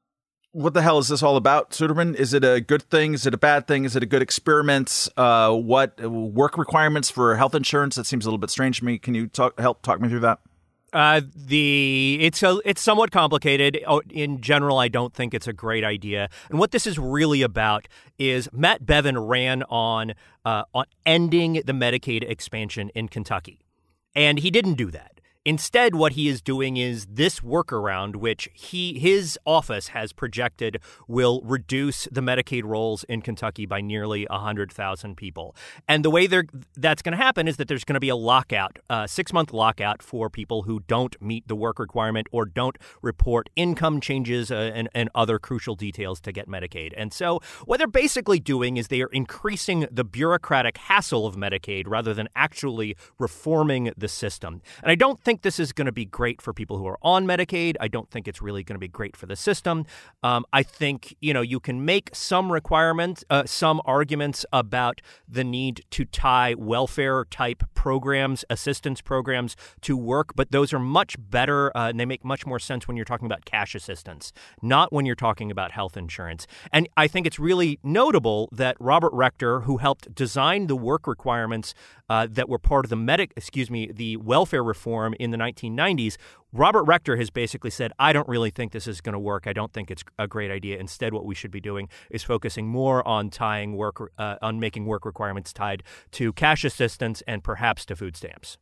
Speaker 1: what the hell is this all about, Suderman? Is it a good thing? Is it a bad thing? Is it a good experiment? Uh, what work requirements for health insurance? That seems a little bit strange to me. Can you talk, help talk me through that?
Speaker 4: Uh, the it's a, it's somewhat complicated. In general, I don't think it's a great idea. And what this is really about is Matt Bevin ran on uh, on ending the Medicaid expansion in Kentucky, and he didn't do that. Instead, what he is doing is this workaround, which he his office has projected will reduce the Medicaid rolls in Kentucky by nearly one hundred thousand people. And the way that's going to happen is that there's going to be a lockout, a six-month lockout for people who don't meet the work requirement or don't report income changes uh, and, and other crucial details to get Medicaid. And so what they're basically doing is they are increasing the bureaucratic hassle of Medicaid rather than actually reforming the system. And I don't think I think this is going to be great for people who are on Medicaid. I don't think it's really going to be great for the system. Um, I think, you know, you can make some requirements, uh, some arguments about the need to tie welfare type programs, assistance programs to work, but those are much better uh, and they make much more sense when you're talking about cash assistance, not when you're talking about health insurance. And I think it's really notable that Robert Rector, who helped design the work requirements uh, that were part of the medic, excuse me, the welfare reform in the nineteen nineties, Robert Rector has basically said, I don't really think this is going to work. I don't think it's a great idea. Instead, what we should be doing is focusing more on tying work, uh, on making work requirements tied to cash assistance and perhaps to food stamps.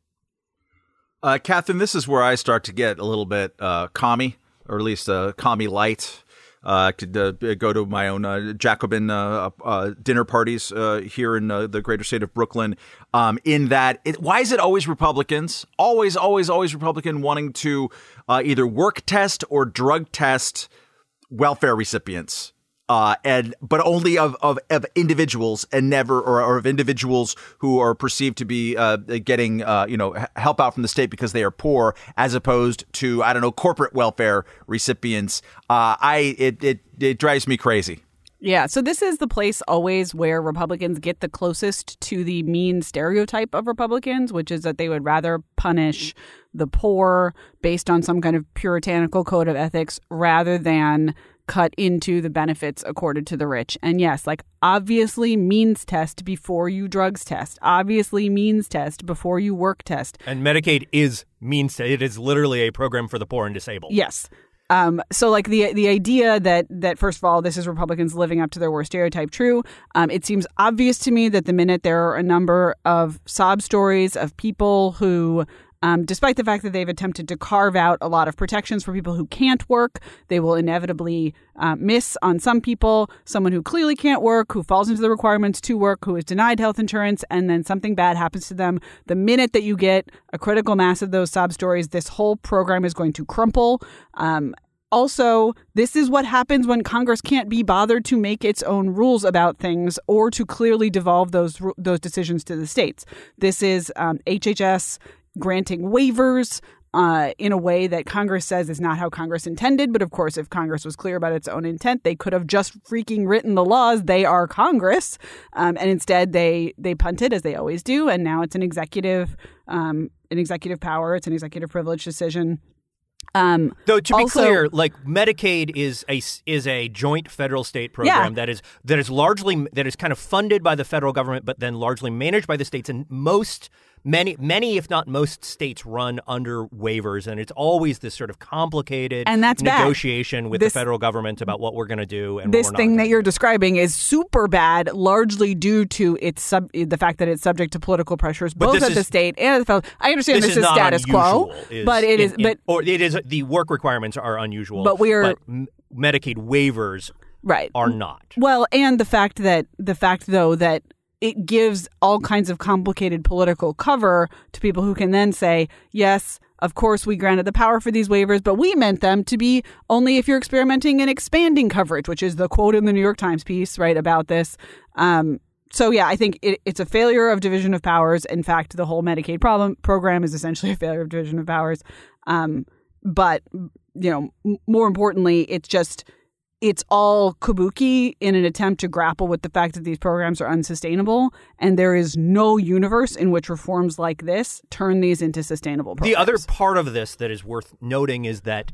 Speaker 1: Uh, Catherine, this is where I start to get a little bit uh, commie, or at least uh, commie light. I uh, could uh, go to my own uh, Jacobin uh, uh, dinner parties uh, here in uh, the greater state of Brooklyn. Um, in that, it, why is it always Republicans? Always, always, always Republican wanting to uh, either work test or drug test welfare recipients. Uh, and but only of, of, of individuals and never or, or of individuals who are perceived to be uh, getting, uh, you know, help out from the state because they are poor, as opposed to, I don't know, corporate welfare recipients. Uh, I it, it it drives me crazy.
Speaker 3: Yeah. So this is the place always where Republicans get the closest to the mean stereotype of Republicans, which is that they would rather punish the poor based on some kind of puritanical code of ethics rather than cut into the benefits accorded to the rich. And yes, like obviously means test before you drugs test, obviously means test before you work test.
Speaker 4: And Medicaid is means it is literally a program for the poor and disabled.
Speaker 3: Yes. Um, so like the the idea that that first of all, this is Republicans living up to their worst stereotype true. Um, it seems obvious to me that the minute there are a number of sob stories of people who Um, despite the fact that they've attempted to carve out a lot of protections for people who can't work, they will inevitably uh, miss on some people, someone who clearly can't work, who falls into the requirements to work, who is denied health insurance, and then something bad happens to them. The minute that you get a critical mass of those sob stories, this whole program is going to crumple. Um, Also, this is what happens when Congress can't be bothered to make its own rules about things or to clearly devolve those those decisions to the states. This is um, H H S granting waivers uh, in a way that Congress says is not how Congress intended. But of course, if Congress was clear about its own intent, they could have just freaking written the laws. They are Congress. Um, and instead, they they punted, as they always do. And now it's an executive um, an executive power. It's an executive privilege decision. Um,
Speaker 4: Though to be
Speaker 3: also,
Speaker 4: clear, like Medicaid is a is a joint federal state program
Speaker 3: yeah.
Speaker 4: that is that is largely that is kind of funded by the federal government, but then largely managed by the states. And most many many if not most states run under waivers, and it's always this sort of complicated
Speaker 3: and that's
Speaker 4: negotiation
Speaker 3: bad.
Speaker 4: with
Speaker 3: this,
Speaker 4: the federal government about what we're going to do. And
Speaker 3: this
Speaker 4: what we're
Speaker 3: thing
Speaker 4: not
Speaker 3: that you're
Speaker 4: do.
Speaker 3: describing is super bad, largely due to its sub the fact that it's subject to political pressures,
Speaker 4: But
Speaker 3: both at
Speaker 4: is,
Speaker 3: the state and at the federal. I understand
Speaker 4: this,
Speaker 3: this,
Speaker 4: is,
Speaker 3: is status quo,
Speaker 4: is,
Speaker 3: but it
Speaker 4: in,
Speaker 3: is. But
Speaker 4: in, or it is the work requirements are unusual.
Speaker 3: But we're
Speaker 4: but Medicaid waivers
Speaker 3: right
Speaker 4: are not.
Speaker 3: Well, and the fact that the fact though that it gives all kinds of complicated political cover to people who can then say, yes, of course, we granted the power for these waivers, but we meant them to be only if you're experimenting and expanding coverage, which is the quote in the New York Times piece, right, about this. Um, so, yeah, I think it, it's a failure of division of powers. In fact, the whole Medicaid problem program is essentially a failure of division of powers. Um, but, you know, m- more importantly, it's just it's all kabuki in an attempt to grapple with the fact that these programs are unsustainable, and there is no universe in which reforms like this turn these into sustainable programs.
Speaker 4: The other part of this that is worth noting is that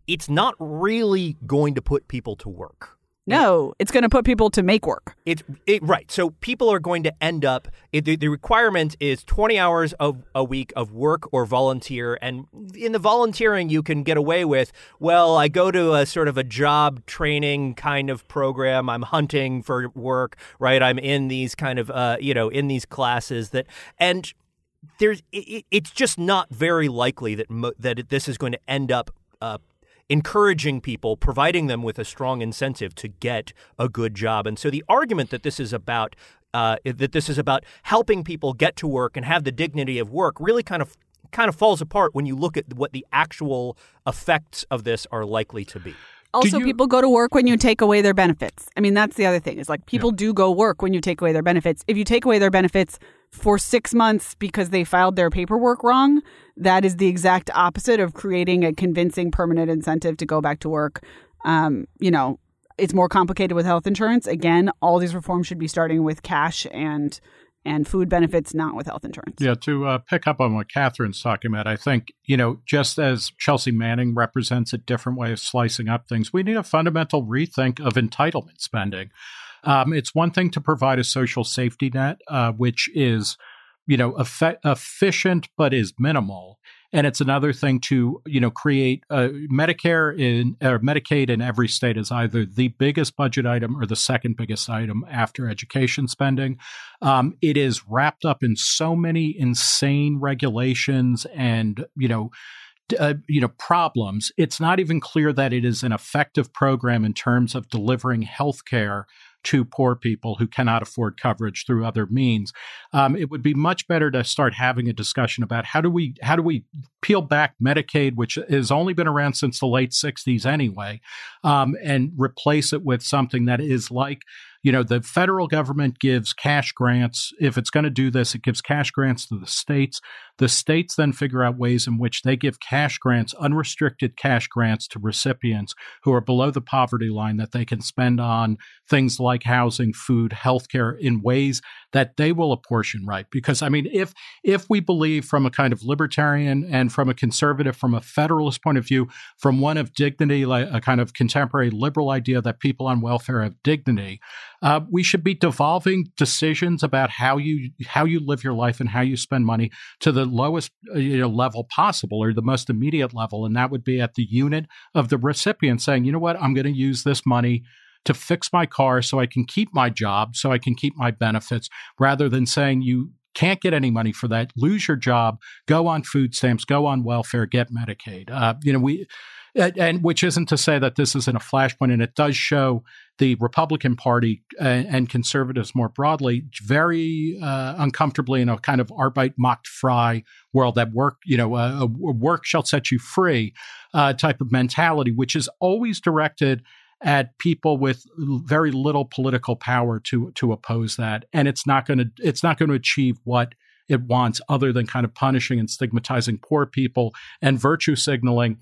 Speaker 4: it's not really going to put people to work.
Speaker 3: No, it's going to put people to make work.
Speaker 4: It's it, right. So people are going to end up, it, the, the requirement is twenty hours of a week of work or volunteer. And in the volunteering, you can get away with, well, I go to a sort of a job training kind of program. I'm hunting for work, right? I'm in these kind of, uh, you know, in these classes that, and there's, it, it's just not very likely that, mo- that this is going to end up uh encouraging people, providing them with a strong incentive to get a good job. And so the argument that this is about uh, that this is about helping people get to work and have the dignity of work really kind of kind of falls apart when you look at what the actual effects of this are likely to be.
Speaker 3: Also,
Speaker 2: you,
Speaker 3: people go to work when you take away their benefits. I mean, that's the other thing is like people yeah. do go work when you take away their benefits. If you take away their benefits for six months because they filed their paperwork wrong, that is the exact opposite of creating a convincing permanent incentive to go back to work. Um, you know, it's more complicated with health insurance. Again, all these reforms should be starting with cash and and food benefits, not with health insurance.
Speaker 2: Yeah, to uh, pick up on what Catherine's talking about, I think, you know, just as Chelsea Manning represents a different way of slicing up things, we need a fundamental rethink of entitlement spending. Um, it's one thing to provide a social safety net, uh, which is, you know, effe- efficient but is minimal. And it's another thing to, you know, create uh, Medicare in or Medicaid in every state is either the biggest budget item or the second biggest item after education spending. Um, it is wrapped up in so many insane regulations and, you know, Uh, you know, problems. It's not even clear that it is an effective program in terms of delivering health care to poor people who cannot afford coverage through other means. Um, it would be much better to start having a discussion about how do we how do we peel back Medicaid, which has only been around since the late sixties anyway, um, and replace it with something that is like, you know, the federal government gives cash grants. If it's going to do this, it gives cash grants to the states. The states then figure out ways in which they give cash grants, unrestricted cash grants to recipients who are below the poverty line that they can spend on things like housing, food, healthcare in ways that they will apportion right. Because, I mean, if if we believe from a kind of libertarian and from a conservative, from a federalist point of view, from one of dignity, like a kind of contemporary liberal idea that people on welfare have dignity, Uh, we should be devolving decisions about how you how you live your life and how you spend money to the lowest you know, level possible, or the most immediate level, and that would be at the unit of the recipient saying, you know what, I'm going to use this money to fix my car so I can keep my job, so I can keep my benefits, rather than saying you can't get any money for that, lose your job, go on food stamps, go on welfare, get Medicaid. Uh, you know, we. And which isn't to say that this isn't a flashpoint, and it does show the Republican Party and, and conservatives more broadly very uh, uncomfortably in a kind of Arbeit macht frei world, that work, you know, uh, work shall set you free uh, type of mentality, which is always directed at people with very little political power to to oppose that, and it's not going to it's not going to achieve what it wants, other than kind of punishing and stigmatizing poor people and virtue signaling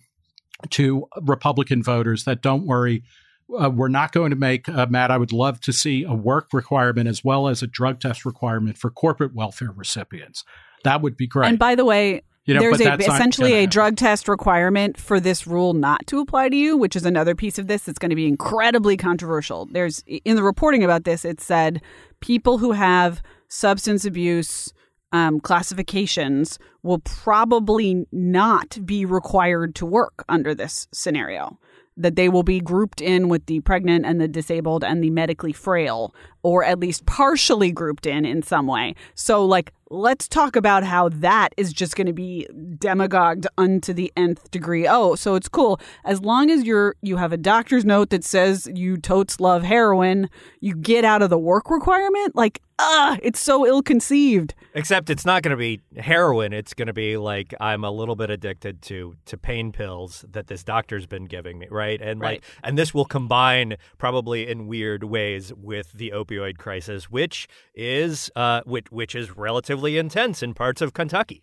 Speaker 2: to Republican voters that don't worry, uh, we're not going to make, uh, Matt, I would love to see a work requirement as well as a drug test requirement for corporate welfare recipients. That would be great.
Speaker 3: And by the way, you know, there's a, essentially a drug test requirement for this rule not to apply to you, which is another piece of this that's going to be incredibly controversial. There's in the reporting about this, it said people who have substance abuse Um, classifications will probably not be required to work under this scenario, that they will be grouped in with the pregnant and the disabled and the medically frail, or at least partially grouped in in some way. So, like, let's talk about how that is just going to be demagogued unto the nth degree. Oh, so it's cool. As long as you're you have a doctor's note that says you totes love heroin, you get out of the work requirement? Like, ah, it's so ill-conceived.
Speaker 4: Except it's not going to be heroin. It's going to be like, I'm a little bit addicted to to pain pills that this doctor's been giving me, right? And
Speaker 3: right.
Speaker 4: like, and this will combine probably in weird ways with the opioid crisis, which is uh, which which is relatively intense in parts of Kentucky.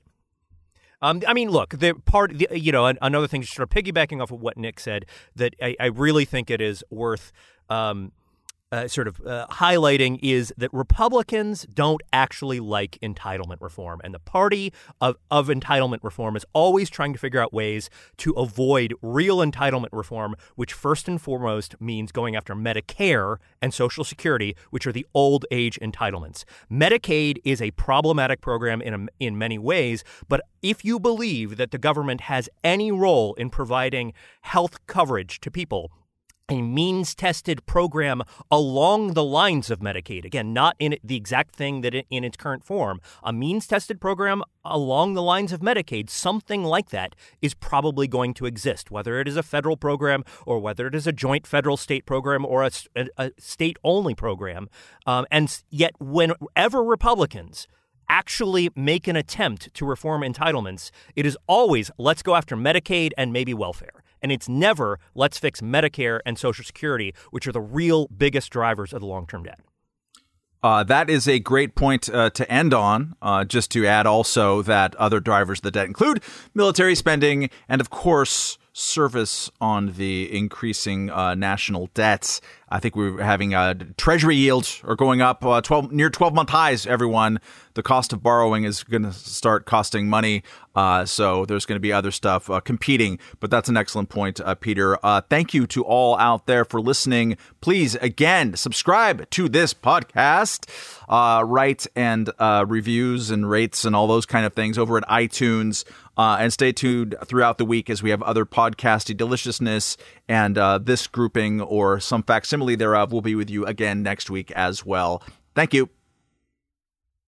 Speaker 4: Um, I mean, look, the part, the, you know, another thing, sort of piggybacking off of what Nick said, that I, I really think it is worth. Um, uh, sort of uh, highlighting is that Republicans don't actually like entitlement reform. And the party of, of entitlement reform is always trying to figure out ways to avoid real entitlement reform, which first and foremost means going after Medicare and Social Security, which are the old age entitlements. Medicaid is a problematic program in, a, in many ways, but if you believe that the government has any role in providing health coverage to people, a means-tested program along the lines of Medicaid, again, not in the exact thing that it, in its current form, a means-tested program along the lines of Medicaid, something like that is probably going to exist, whether it is a federal program or whether it is a joint federal-state program or a, a, a state-only program. Um, and yet, whenever Republicans actually make an attempt to reform entitlements, it is always, let's go after Medicaid and maybe welfare. And it's never, let's fix Medicare and Social Security, which are the real biggest drivers of the long-term debt.
Speaker 1: Uh, that is a great point uh, to end on. Uh, just to add also that other drivers of the debt include military spending and, of course, service on the increasing uh, national debts. I think we're having uh, treasury yields are going up uh, twelve near twelve month highs. Everyone, the cost of borrowing is going to start costing money. Uh, so there's going to be other stuff uh, competing. But that's an excellent point, uh, Peter. Uh, thank you to all out there for listening. Please, again, subscribe to this podcast. Uh, write and uh, reviews and rates and all those kind of things over at iTunes. Uh, and stay tuned throughout the week as we have other podcasty deliciousness, and uh, this grouping or some facsimile thereof will be with you again next week as well. Thank you.